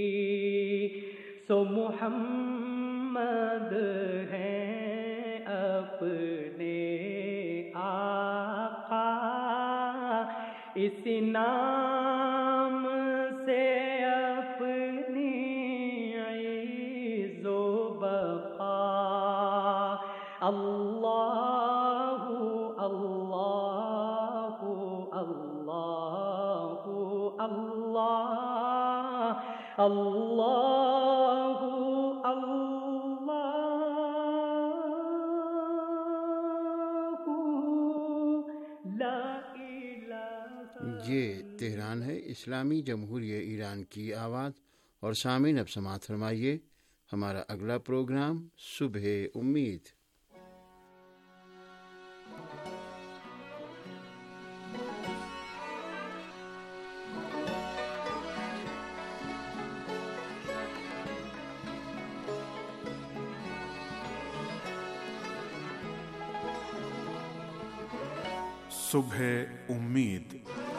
سو محمد ہیں اپنے آقا، اس نام سے اپنی عز و بقا، اللہ اللہ اللہ اللہ اللہ یہ تہران ہے، اسلامی جمہوریہ ایران کی آواز، اور سامعین اب سماعت فرمائیے ہمارا اگلا پروگرام صبح امید۔ صبح امید۔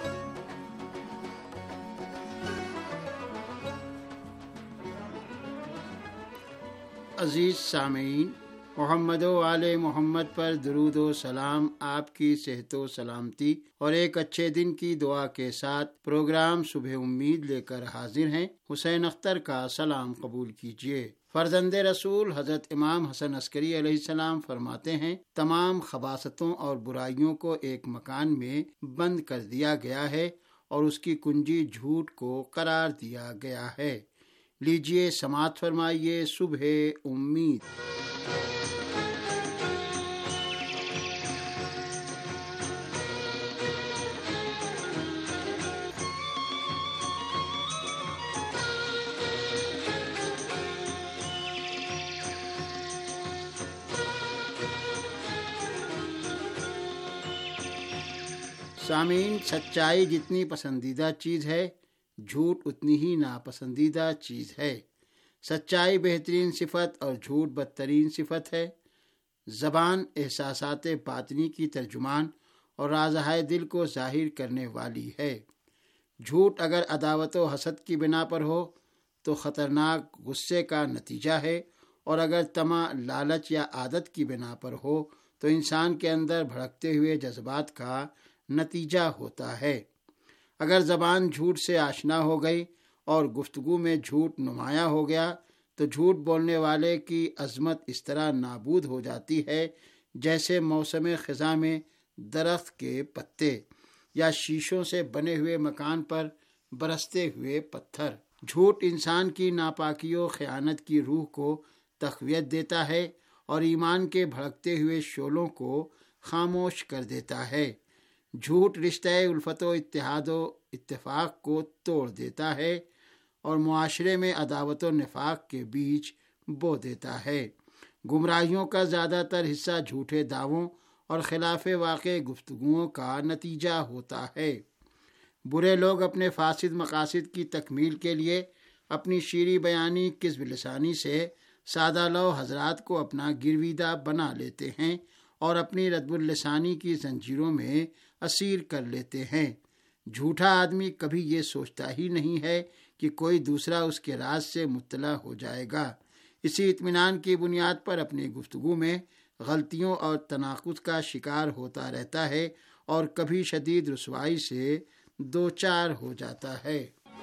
عزیز سامعین، محمد و آل محمد پر درود و سلام، آپ کی صحت و سلامتی اور ایک اچھے دن کی دعا کے ساتھ پروگرام صبح امید لے کر حاضر ہیں۔ حسین اختر کا سلام قبول کیجیے۔ فرزند رسول حضرت امام حسن عسکری علیہ السلام فرماتے ہیں، تمام خباثتوں اور برائیوں کو ایک مکان میں بند کر دیا گیا ہے اور اس کی کنجی جھوٹ کو قرار دیا گیا ہے۔ لیجئے سماعت فرمائیے صبح امید۔ سامعین، سچائی جتنی پسندیدہ چیز ہے، جھوٹ اتنی ہی ناپسندیدہ چیز ہے۔ سچائی بہترین صفت اور جھوٹ بدترین صفت ہے۔ زبان احساسات باطنی کی ترجمان اور رازہائے دل کو ظاہر کرنے والی ہے۔ جھوٹ اگر عداوت و حسد کی بنا پر ہو تو خطرناک غصے کا نتیجہ ہے، اور اگر طمع، لالچ یا عادت کی بنا پر ہو تو انسان کے اندر بھڑکتے ہوئے جذبات کا نتیجہ ہوتا ہے۔ اگر زبان جھوٹ سے آشنا ہو گئی اور گفتگو میں جھوٹ نمایاں ہو گیا تو جھوٹ بولنے والے کی عظمت اس طرح نابود ہو جاتی ہے جیسے موسم خزاں میں درخت کے پتے یا شیشوں سے بنے ہوئے مکان پر برستے ہوئے پتھر۔ جھوٹ انسان کی ناپاکی و خیانت کی روح کو تقویت دیتا ہے اور ایمان کے بھڑکتے ہوئے شعلوں کو خاموش کر دیتا ہے۔ جھوٹ رشتہ الفت و اتحاد و اتفاق کو توڑ دیتا ہے اور معاشرے میں عداوت و نفاق کے بیچ بو دیتا ہے۔ گمراہیوں کا زیادہ تر حصہ جھوٹے دعووں اور خلاف واقع گفتگوؤں کا نتیجہ ہوتا ہے۔ برے لوگ اپنے فاسد مقاصد کی تکمیل کے لیے اپنی شیریں بیانی کذب لسانی سے سادہ لو حضرات کو اپنا گرویدہ بنا لیتے ہیں اور اپنی ردب اللسانی کی زنجیروں میں اسیر کر لیتے ہیں۔ جھوٹا آدمی کبھی یہ سوچتا ہی نہیں ہے کہ کوئی دوسرا اس کے راز سے مطلع ہو جائے گا۔ اسی اطمینان کی بنیاد پر اپنی گفتگو میں غلطیوں اور تناقض کا شکار ہوتا رہتا ہے اور کبھی شدید رسوائی سے دوچار ہو جاتا ہے۔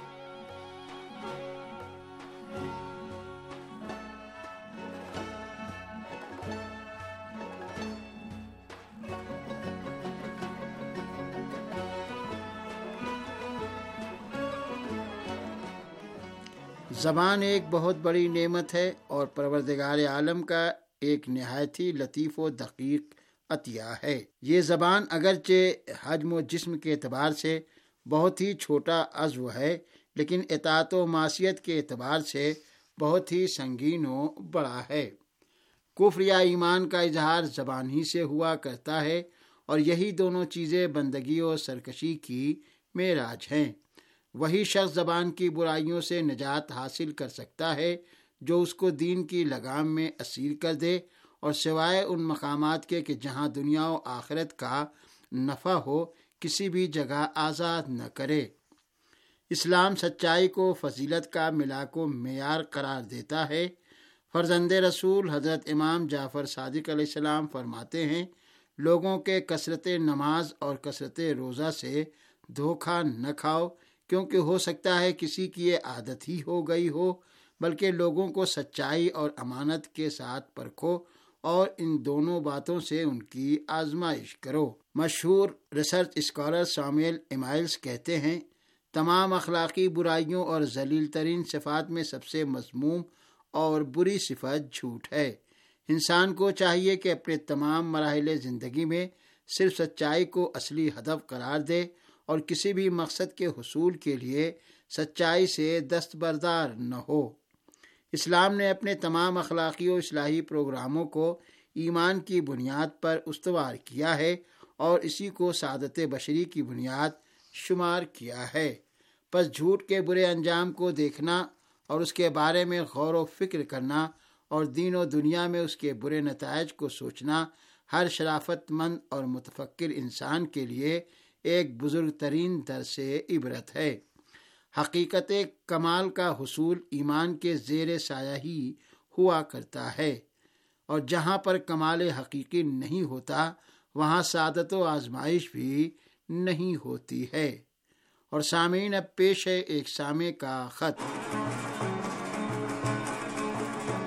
زبان ایک بہت بڑی نعمت ہے اور پروردگار عالم کا ایک نہایت ہی لطیف و دقیق عطیہ ہے۔ یہ زبان اگرچہ حجم و جسم کے اعتبار سے بہت ہی چھوٹا عضو ہے، لیکن اطاعت و معصیت کے اعتبار سے بہت ہی سنگین و بڑا ہے۔ کفر یا ایمان کا اظہار زبان ہی سے ہوا کرتا ہے، اور یہی دونوں چیزیں بندگی و سرکشی کی معراج ہیں۔ وہی شخص زبان کی برائیوں سے نجات حاصل کر سکتا ہے جو اس کو دین کی لگام میں اسیر کر دے اور سوائے ان مقامات کے کہ جہاں دنیا و آخرت کا نفع ہو کسی بھی جگہ آزاد نہ کرے۔ اسلام سچائی کو فضیلت کا ملاک و معیار قرار دیتا ہے۔ فرزند رسول حضرت امام جعفر صادق علیہ السلام فرماتے ہیں، لوگوں کے کثرت نماز اور کثرت روزہ سے دھوکہ نہ کھاؤ، کیونکہ ہو سکتا ہے کسی کی یہ عادت ہی ہو گئی ہو، بلکہ لوگوں کو سچائی اور امانت کے ساتھ پرکھو اور ان دونوں باتوں سے ان کی آزمائش کرو۔ مشہور ریسرچ اسکالر ساموئل ایمائلز کہتے ہیں، تمام اخلاقی برائیوں اور ذلیل ترین صفات میں سب سے مذموم اور بری صفت جھوٹ ہے۔ انسان کو چاہیے کہ اپنے تمام مراحل زندگی میں صرف سچائی کو اصلی ہدف قرار دے اور کسی بھی مقصد کے حصول کے لیے سچائی سے دستبردار نہ ہو۔ اسلام نے اپنے تمام اخلاقی و اصلاحی پروگراموں کو ایمان کی بنیاد پر استوار کیا ہے اور اسی کو سعادت بشری کی بنیاد شمار کیا ہے۔ پس جھوٹ کے برے انجام کو دیکھنا اور اس کے بارے میں غور و فکر کرنا اور دین و دنیا میں اس کے برے نتائج کو سوچنا ہر شرافت مند اور متفکر انسان کے لیے ایک بزرگ ترین درس عبرت ہے۔ حقیقت کمال کا حصول ایمان کے زیر سایہ ہی ہوا کرتا ہے، اور جہاں پر کمال حقیقی نہیں ہوتا وہاں سعادت و آزمائش بھی نہیں ہوتی ہے۔ اور سامعین، اب پیش ہے ایک سامع کا خط۔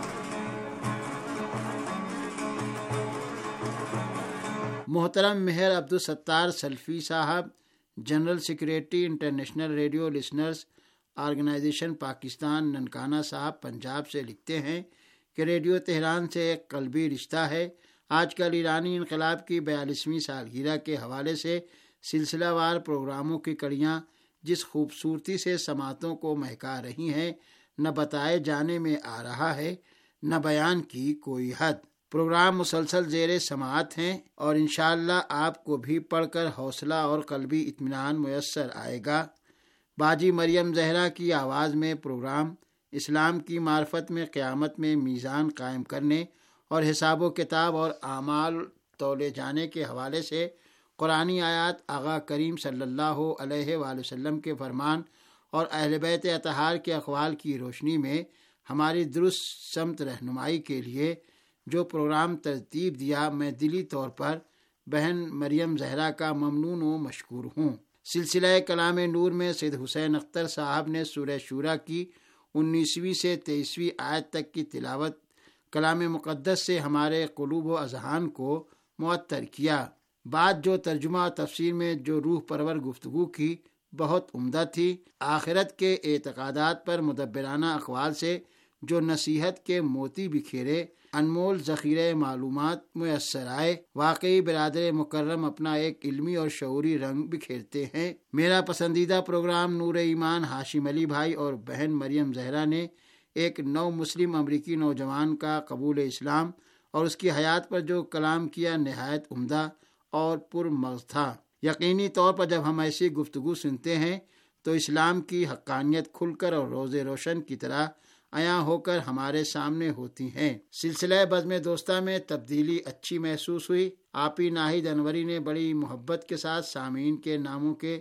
محترم مہر عبدالستار سلفی صاحب، general secretary international radio listeners organisation Pakistan Nankana Sahib Punjab سے لکھتے ہیں کہ ریڈیو تہران سے ایک قلبی رشتہ ہے۔ آج کل ایرانی انقلاب کی 42ویں سالگرہ کے حوالے سے سلسلہ وار پروگراموں کی کڑیاں جس خوبصورتی سے سماعتوں کو مہکا رہی ہیں، نہ بتائے جانے میں آ رہا ہے، نہ بیان کی کوئی حد۔ پروگرام مسلسل زیر سماعت ہیں اور انشاءاللہ آپ کو بھی پڑھ کر حوصلہ اور قلبی اطمینان میسر آئے گا۔ باجی مریم زہرا کی آواز میں پروگرام اسلام کی معرفت میں قیامت میں میزان قائم کرنے اور حساب و کتاب اور اعمال تولے جانے کے حوالے سے قرآنی آیات، آقا کریم صلی اللہ علیہ وآلہ وسلم کے فرمان اور اہل بیت اطہار کے اقوال کی روشنی میں ہماری درست سمت رہنمائی کے لیے جو پروگرام ترتیب دیا، میں دلی طور پر بہن مریم زہرا کا ممنون و مشکور ہوں۔ سلسلہ کلام نور میں سید حسین اختر صاحب نے سورہ شورى کی 19ویں سے 23ویں آیت تک کی تلاوت کلام مقدس سے ہمارے قلوب و اذہان کو معطر کیا۔ بات جو ترجمہ و تفسیر میں جو روح پرور گفتگو کی بہت عمدہ تھی۔ آخرت کے اعتقادات پر مدبرانہ اقوال سے جو نصیحت کے موتی بکھیرے، انمول ذخیرہ معلومات میسر آئے۔ واقعی برادر مکرم اپنا ایک علمی اور شعوری رنگ بکھیرتے ہیں۔ میرا پسندیدہ پروگرام نور ایمان ہاشم علی بھائی اور بہن مریم زہرا نے ایک نو مسلم امریکی نوجوان کا قبول اسلام اور اس کی حیات پر جو کلام کیا نہایت عمدہ اور پرمغز تھا۔ یقینی طور پر جب ہم ایسی گفتگو سنتے ہیں تو اسلام کی حقانیت کھل کر اور روز روشن کی طرح عیاں ہو کر ہمارے سامنے ہوتی ہیں۔ سلسلہ بزم دوستہ میں تبدیلی اچھی محسوس ہوئی۔ آپی ناہید انوری نے بڑی محبت کے ساتھ سامعین کے ناموں کے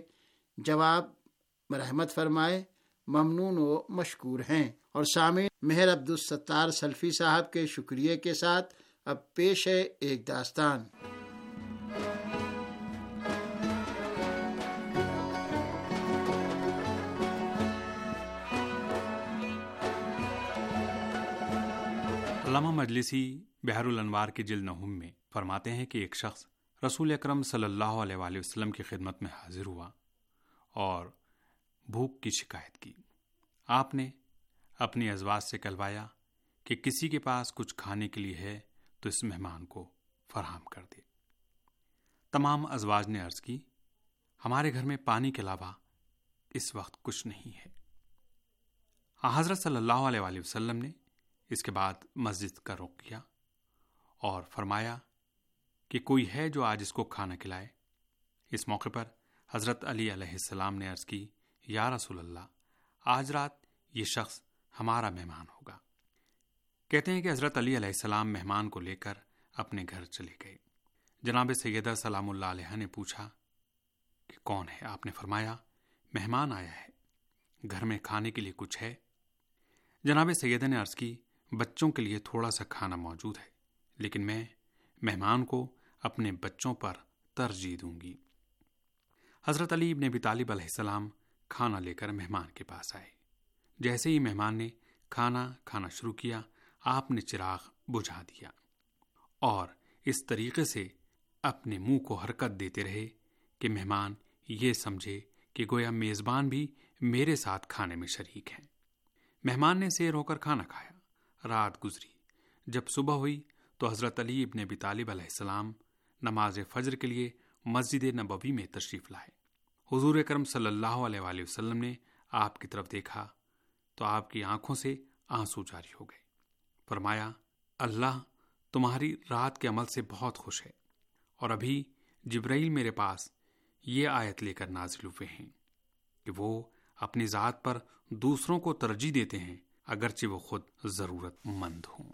جواب رحمت فرمائے، ممنون و مشکور ہیں۔ اور سامعین، مہر عبدالستار سلفی صاحب کے شکریہ کے ساتھ اب پیش ہے ایک داستان۔ علامہ مجلسی بحر الانوار کی جلد 9 میں فرماتے ہیں کہ ایک شخص رسول اکرم صلی اللہ علیہ وآلہ وسلم کی خدمت میں حاضر ہوا اور بھوک کی شکایت کی۔ آپ نے اپنی ازواج سے کہلوایا کہ کسی کے پاس کچھ کھانے کے لیے ہے تو اس مہمان کو فراہم کر دے۔ تمام ازواج نے عرض کی، ہمارے گھر میں پانی کے علاوہ اس وقت کچھ نہیں ہے۔ حضرت صلی اللہ علیہ وآلہ وسلم نے اس کے بعد مسجد کا رخ کیا اور فرمایا کہ کوئی ہے جو آج اس کو کھانا کھلائے۔ اس موقع پر حضرت علی علیہ السلام نے عرض کی، یا رسول اللہ، آج رات یہ شخص ہمارا مہمان ہوگا۔ کہتے ہیں کہ حضرت علی علیہ السلام مہمان کو لے کر اپنے گھر چلے گئے۔ جناب سیدہ سلام اللہ علیہ نے پوچھا کہ کون ہے؟ آپ نے فرمایا، مہمان آیا ہے، گھر میں کھانے کے لیے کچھ ہے؟ جناب سیدہ نے عرض کی، بچوں کے لیے تھوڑا سا کھانا موجود ہے، لیکن میں مہمان کو اپنے بچوں پر ترجیح دوں گی۔ حضرت علی ابن ابی طالب علیہ السلام کھانا لے کر مہمان کے پاس آئے۔ جیسے ہی مہمان نے کھانا کھانا شروع کیا، آپ نے چراغ بجھا دیا اور اس طریقے سے اپنے منہ کو حرکت دیتے رہے کہ مہمان یہ سمجھے کہ گویا میزبان بھی میرے ساتھ کھانے میں شریک ہیں۔ مہمان نے سیر ہو کر کھانا کھایا۔ رات گزری۔ جب صبح ہوئی تو حضرت علی ابن ابی طالب علیہ السلام نماز فجر کے لیے مسجد نبوی میں تشریف لائے۔ حضور اکرم صلی اللہ علیہ وآلہ وسلم نے آپ کی طرف دیکھا تو آپ کی آنکھوں سے آنسو جاری ہو گئے۔ فرمایا، اللہ تمہاری رات کے عمل سے بہت خوش ہے، اور ابھی جبرائیل میرے پاس یہ آیت لے کر نازل ہوئے ہیں کہ وہ اپنی ذات پر دوسروں کو ترجیح دیتے ہیں اگرچہ وہ خود ضرورت مند ہوں۔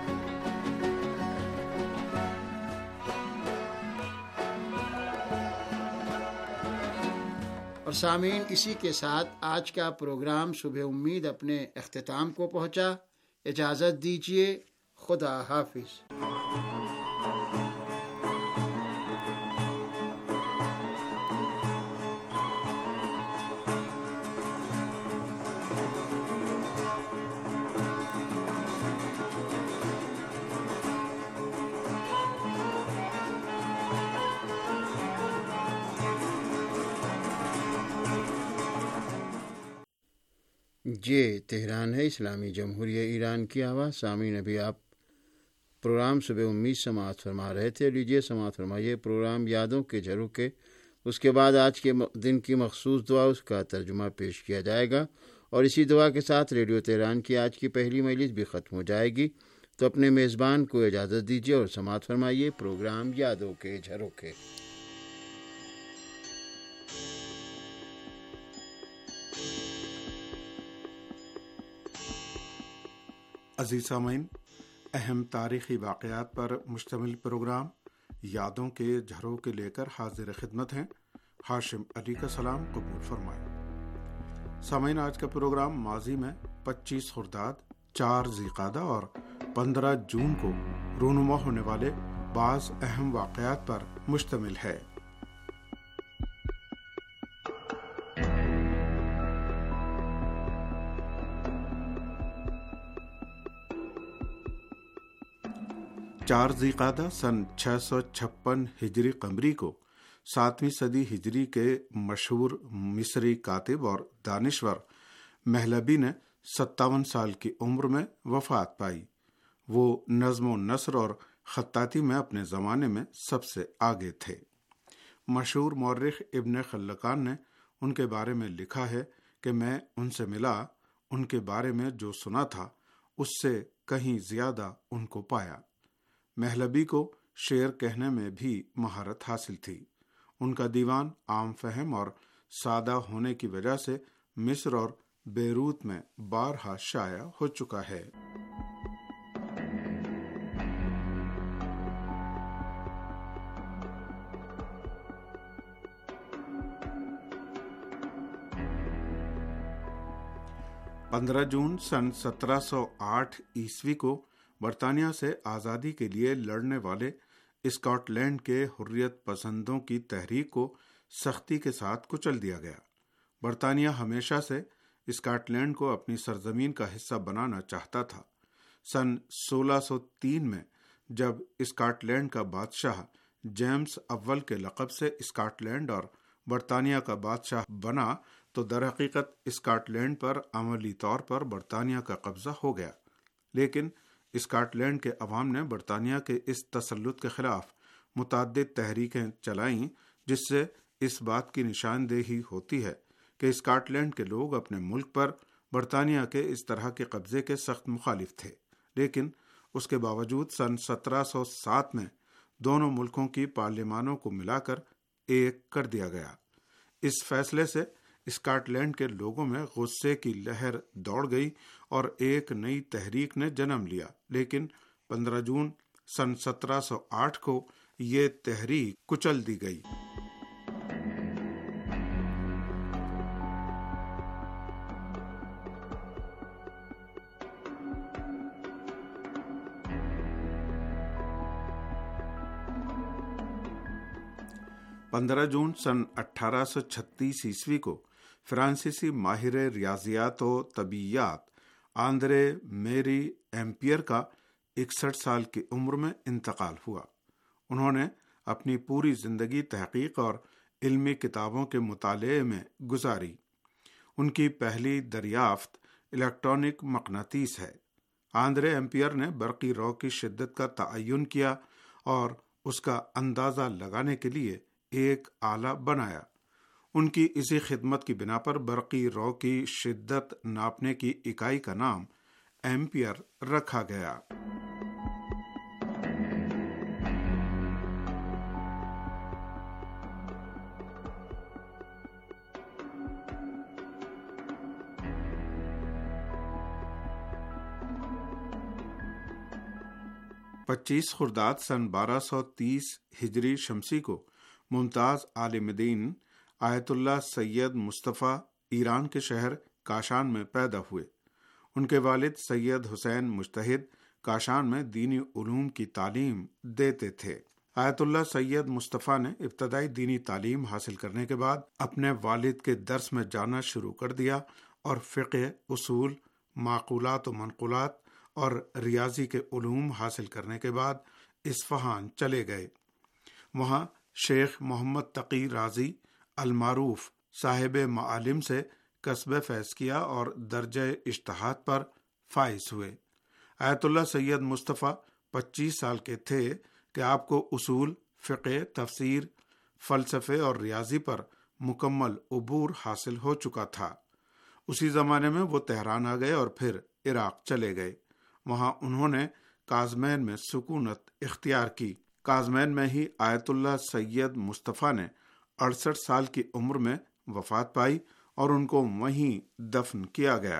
اور سامعین، اسی کے ساتھ آج کا پروگرام صبح امید اپنے اختتام کو پہنچا۔ اجازت دیجیے، خدا حافظ۔ یہ تہران ہے، اسلامی جمہوریہ ایران کی آواز۔ سامعین، ابھی آپ پروگرام صبح امید سماعت فرما رہے تھے۔ لیجیے سماعت فرمائیے پروگرام یادوں کے جھروکے۔ اس کے بعد آج کے دن کی مخصوص دعا، اس کا ترجمہ پیش کیا جائے گا، اور اسی دعا کے ساتھ ریڈیو تہران کی آج کی پہلی مجلس بھی ختم ہو جائے گی۔ تو اپنے میزبان کو اجازت دیجیے اور سماعت فرمائیے پروگرام یادوں کے جھروکے۔ عزیز سامعین، اہم تاریخی واقعات پر مشتمل پروگرام یادوں کے جھروکے لے کر حاضر خدمت ہیں۔ ہاشم علی کا سلام قبول فرمائیں۔ سامعین، آج کا پروگرام ماضی میں 25 خرداد، 4 ذیقعدہ اور 15 جون کو رونما ہونے والے بعض اہم واقعات پر مشتمل ہے۔ چار ذیقعدہ سن 656 ہجری قمری کو 7ویں صدی ہجری کے مشہور مصری کاتب اور دانشور مہلبی نے 57 سال کی عمر میں وفات پائی۔ وہ نظم و نثر اور خطاطی میں اپنے زمانے میں سب سے آگے تھے۔ مشہور مورخ ابن خلقان نے ان کے بارے میں لکھا ہے کہ میں ان سے ملا، ان کے بارے میں جو سنا تھا اس سے کہیں زیادہ ان کو پایا۔ مہلبی کو شعر کہنے میں بھی مہارت حاصل تھی۔ ان کا دیوان عام فہم اور سادہ ہونے کی وجہ سے مصر اور بیروت میں بارہا شائع ہو چکا ہے۔ پندرہ جون سن 1708 عیسوی کو برطانیہ سے آزادی کے لیے لڑنے والے اسکاٹ لینڈ کے حریت پسندوں کی تحریک کو سختی کے ساتھ کچل دیا گیا۔ برطانیہ ہمیشہ سے اسکاٹ لینڈ کو اپنی سرزمین کا حصہ بنانا چاہتا تھا۔ سن 1603 میں جب اسکاٹ لینڈ کا بادشاہ جیمز اول کے لقب سے اسکاٹ لینڈ اور برطانیہ کا بادشاہ بنا تو در حقیقت اسکاٹ لینڈ پر عملی طور پر برطانیہ کا قبضہ ہو گیا، لیکن اسکاٹ لینڈ کے عوام نے برطانیہ کے اس تسلط کے خلاف متعدد تحریکیں چلائیں، جس سے اس بات کی نشاندہی ہوتی ہے کہ اسکاٹ لینڈ کے لوگ اپنے ملک پر برطانیہ کے اس طرح کے قبضے کے سخت مخالف تھے۔ لیکن اس کے باوجود سن 1707 میں دونوں ملکوں کی پارلیمانوں کو ملا کر ایک کر دیا گیا۔ اس فیصلے سے اسکاٹ لینڈ کے لوگوں میں غصے کی لہر دوڑ گئی اور ایک نئی تحریک نے جنم لیا، لیکن 15 جون سن 1708 کو یہ تحریک کچل دی گئی۔ پندرہ جون سن 1836 عیسوی کو فرانسیسی ماہر ریاضیات و طبیعیات آندرے میری ایمپیئر کا 61 سال کی عمر میں انتقال ہوا۔ انہوں نے اپنی پوری زندگی تحقیق اور علمی کتابوں کے مطالعے میں گزاری۔ ان کی پہلی دریافت الیکٹرانک مقناطیس ہے۔ آندرے ایمپیئر نے برقی رو کی شدت کا تعین کیا اور اس کا اندازہ لگانے کے لیے ایک آلہ بنایا۔ ان کی اسی خدمت کی بنا پر برقی رو کی شدت ناپنے کی اکائی کا نام ایمپیئر رکھا گیا۔ پچیس خرداد سن 1230 ہجری شمسی کو ممتاز عالم دین آیت اللہ سید مصطفیٰ ایران کے شہر کاشان میں پیدا ہوئے۔ ان کے والد سید حسین مجتہد کاشان میں دینی علوم کی تعلیم دیتے تھے۔ آیت اللہ سید مصطفیٰ نے ابتدائی دینی تعلیم حاصل کرنے کے بعد اپنے والد کے درس میں جانا شروع کر دیا اور فقہ، اصول، معقولات و منقولات اور ریاضی کے علوم حاصل کرنے کے بعد اصفہان چلے گئے۔ وہاں شیخ محمد تقی رازی المعروف صاحب معالم سے کسب فیض کیا اور درجہ اجتہاد پر فائز ہوئے۔ آیت اللہ سید مصطفیٰ 25 سال کے تھے کہ آپ کو اصول، فقہ، تفسیر، فلسفے اور ریاضی پر مکمل عبور حاصل ہو چکا تھا۔ اسی زمانے میں وہ تہران آ گئے اور پھر عراق چلے گئے۔ وہاں انہوں نے کاظمین میں سکونت اختیار کی۔ کاظمین میں ہی آیت اللہ سید مصطفیٰ نے 68 سال کی عمر میں وفات پائی اور ان کو وہیں دفن کیا گیا۔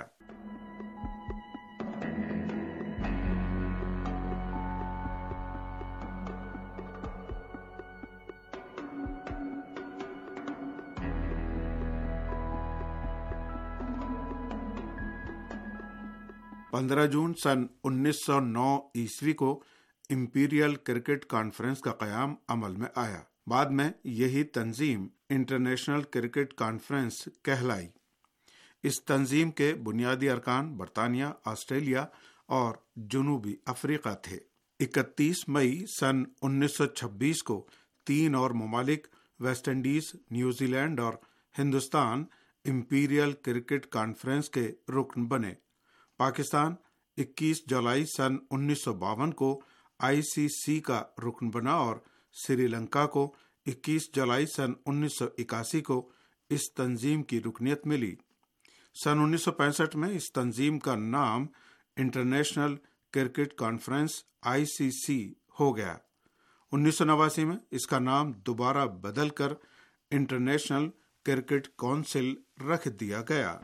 جون سن 1909 عیسوی کو امپیریل کرکٹ کانفرنس کا قیام عمل میں آیا۔ بعد میں یہی تنظیم انٹرنیشنل کرکٹ کانفرنس کہلائی۔ اس تنظیم کے بنیادی ارکان برطانیہ، آسٹریلیا اور جنوبی افریقہ تھے۔ 31 مئی سن 1926 کو 3 اور ممالک ویسٹ انڈیز، نیوزی لینڈ اور ہندوستان امپیریل کرکٹ کانفرنس کے رکن بنے۔ پاکستان 21 جولائی سن 1952 کو ICC کا رکن بنا اور سری لنکا کو 21 جولائی سن 1981 کو اس تنظیم کی رکنیت ملی۔ سن 1965 میں اس تنظیم کا نام انٹرنیشنل کرکٹ کانفرنس ICC ہو گیا۔ 1989 میں اس کا نام دوبارہ بدل کر انٹرنیشنل کرکٹ کونسل رکھ دیا گیا۔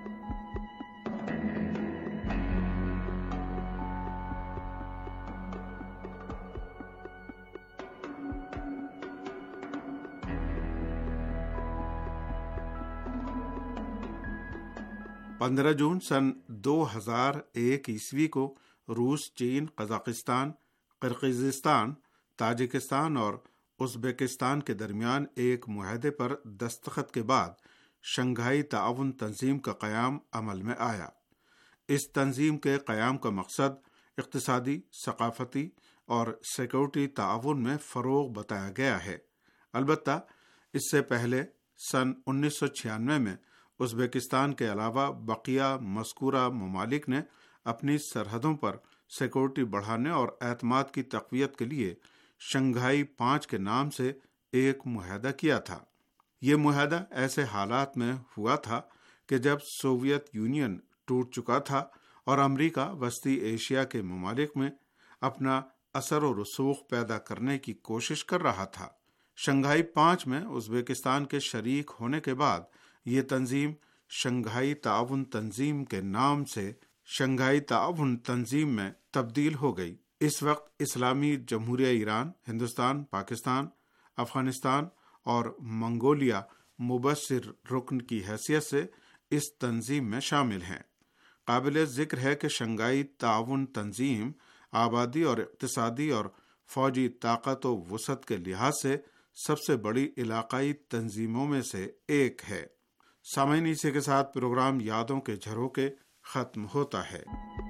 جون سن 2001 عیسوی کو روس، چین، قزاقستان، قرقیزستان، تاجکستان اور ازبکستان کے درمیان ایک معاہدے پر دستخط کے بعد شنگھائی تعاون تنظیم کا قیام عمل میں آیا۔ اس تنظیم کے قیام کا مقصد اقتصادی، ثقافتی اور سیکورٹی تعاون میں فروغ بتایا گیا ہے۔ البتہ اس سے پہلے سن 1996 میں ازبکستان کے علاوہ بقیہ مذکورہ ممالک نے اپنی سرحدوں پر سیکورٹی بڑھانے اور اعتماد کی تقویت کے لیے شنگھائی 5 کے نام سے ایک معاہدہ کیا تھا۔ یہ معاہدہ ایسے حالات میں ہوا تھا کہ جب سوویت یونین ٹوٹ چکا تھا اور امریکہ وسطی ایشیا کے ممالک میں اپنا اثر و رسوخ پیدا کرنے کی کوشش کر رہا تھا۔ شنگھائی 5 میں ازبکستان کے شریک ہونے کے بعد یہ تنظیم شنگھائی تعاون تنظیم کے نام سے شنگھائی تعاون تنظیم میں تبدیل ہو گئی۔ اس وقت اسلامی جمہوریہ ایران، ہندوستان، پاکستان، افغانستان اور منگولیا مبصر رکن کی حیثیت سے اس تنظیم میں شامل ہیں۔ قابل ذکر ہے کہ شنگھائی تعاون تنظیم آبادی اور اقتصادی اور فوجی طاقت و وسعت کے لحاظ سے سب سے بڑی علاقائی تنظیموں میں سے ایک ہے۔ سامعین، اسی کے ساتھ پروگرام یادوں کے جھروکے ختم ہوتا ہے۔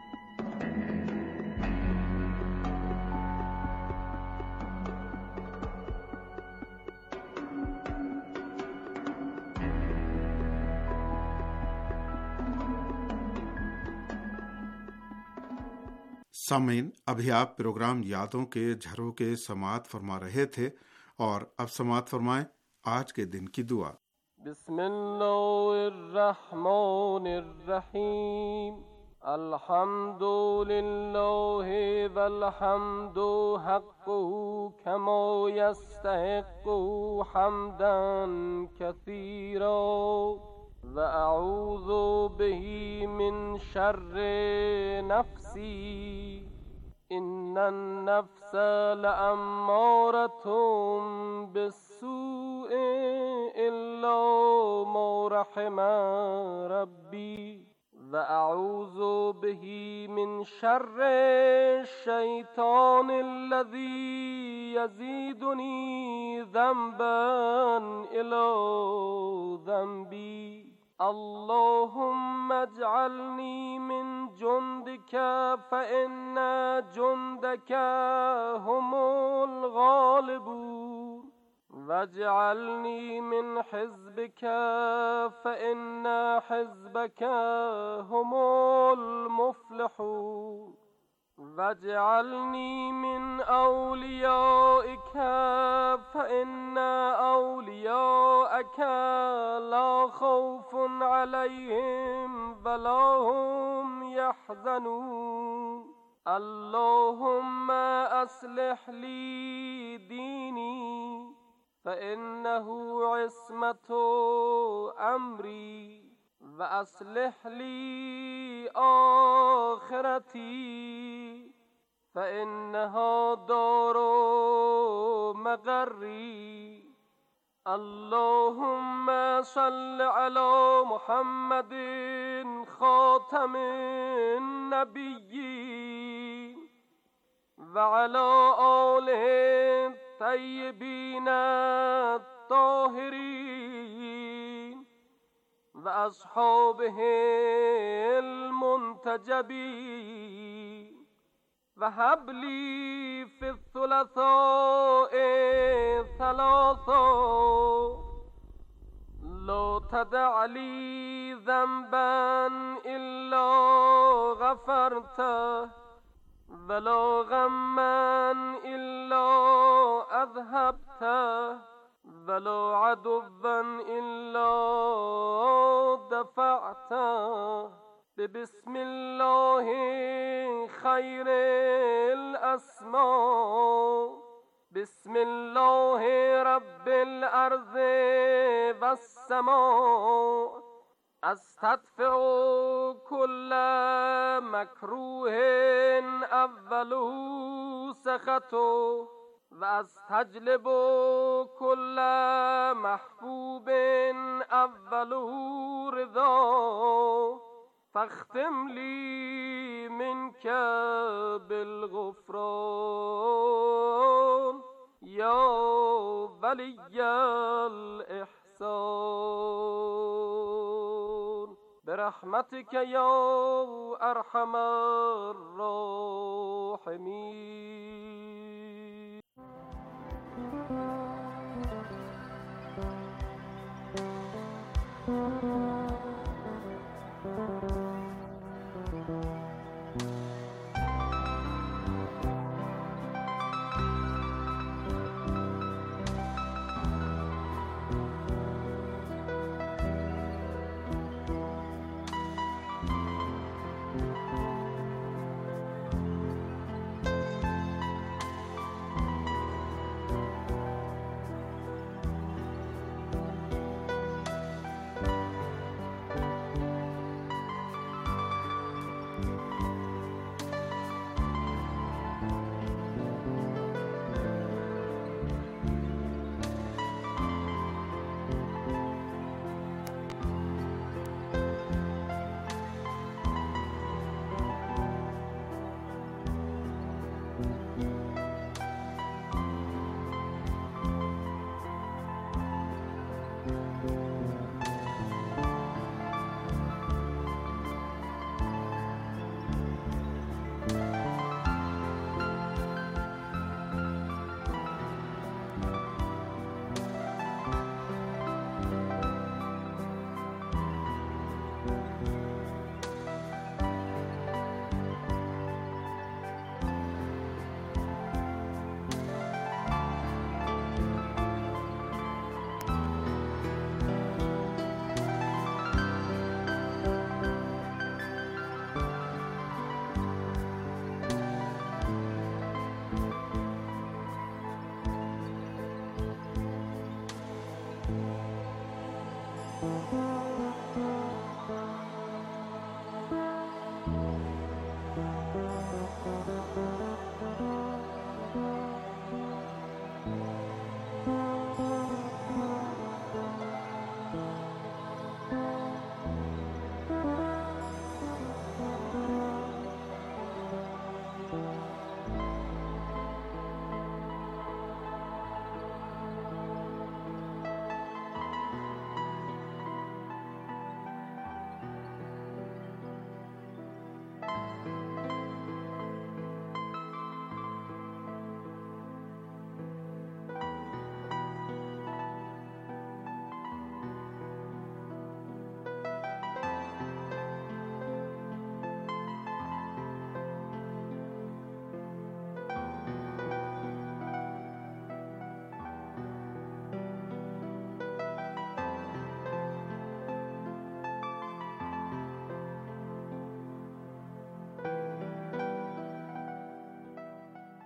سامعین، ابھی آپ پروگرام یادوں کے جھروکے سماعت فرما رہے تھے اور اب سماعت فرمائیں آج کے دن کی دعا۔ بسم اللہ الرحمن الرحیم، الحمد للہ والحمد حق کما یستحق حمدا کثیرا وأعوذ به من شر نفسی ان النفس لأمارة بالسوء الا ما رحم ربی وأعوذ به من شر الشیطان الذی یزیدنی ذنبا الی ذنبی اللهم اجعلني من جندك فإن جندك هم الغالبون واجعلني من حزبك فإن حزبك هم المفلحون واجعلني من أوليائك فإن أولياءك لا خوف عليهم ولا هم يحزنون اللهم أصلح لي ديني فإنه عصمة أمري وأصلح لي آخرتي فإنها دار مقري اللهم صل على محمد خاتم النبيين وعلى آله الطيبين الطاهرين وأصحابه المنتجبين وهب لي في الثلاثاء ثلاثا لا تدع لي ذنبا إلا غفرته ولا غما إلا أذهبته ولا عدوا إلا دفعته بسم الله خير الأسماء بسم الله رب الأرض والسماء أستدفع كل مكروه أوله سخطه واستجلب كل محبوب أوله رضاه فاختم لي منك بالغفران يا ولي الإحسان برحمتك يا أرحم الراحمين.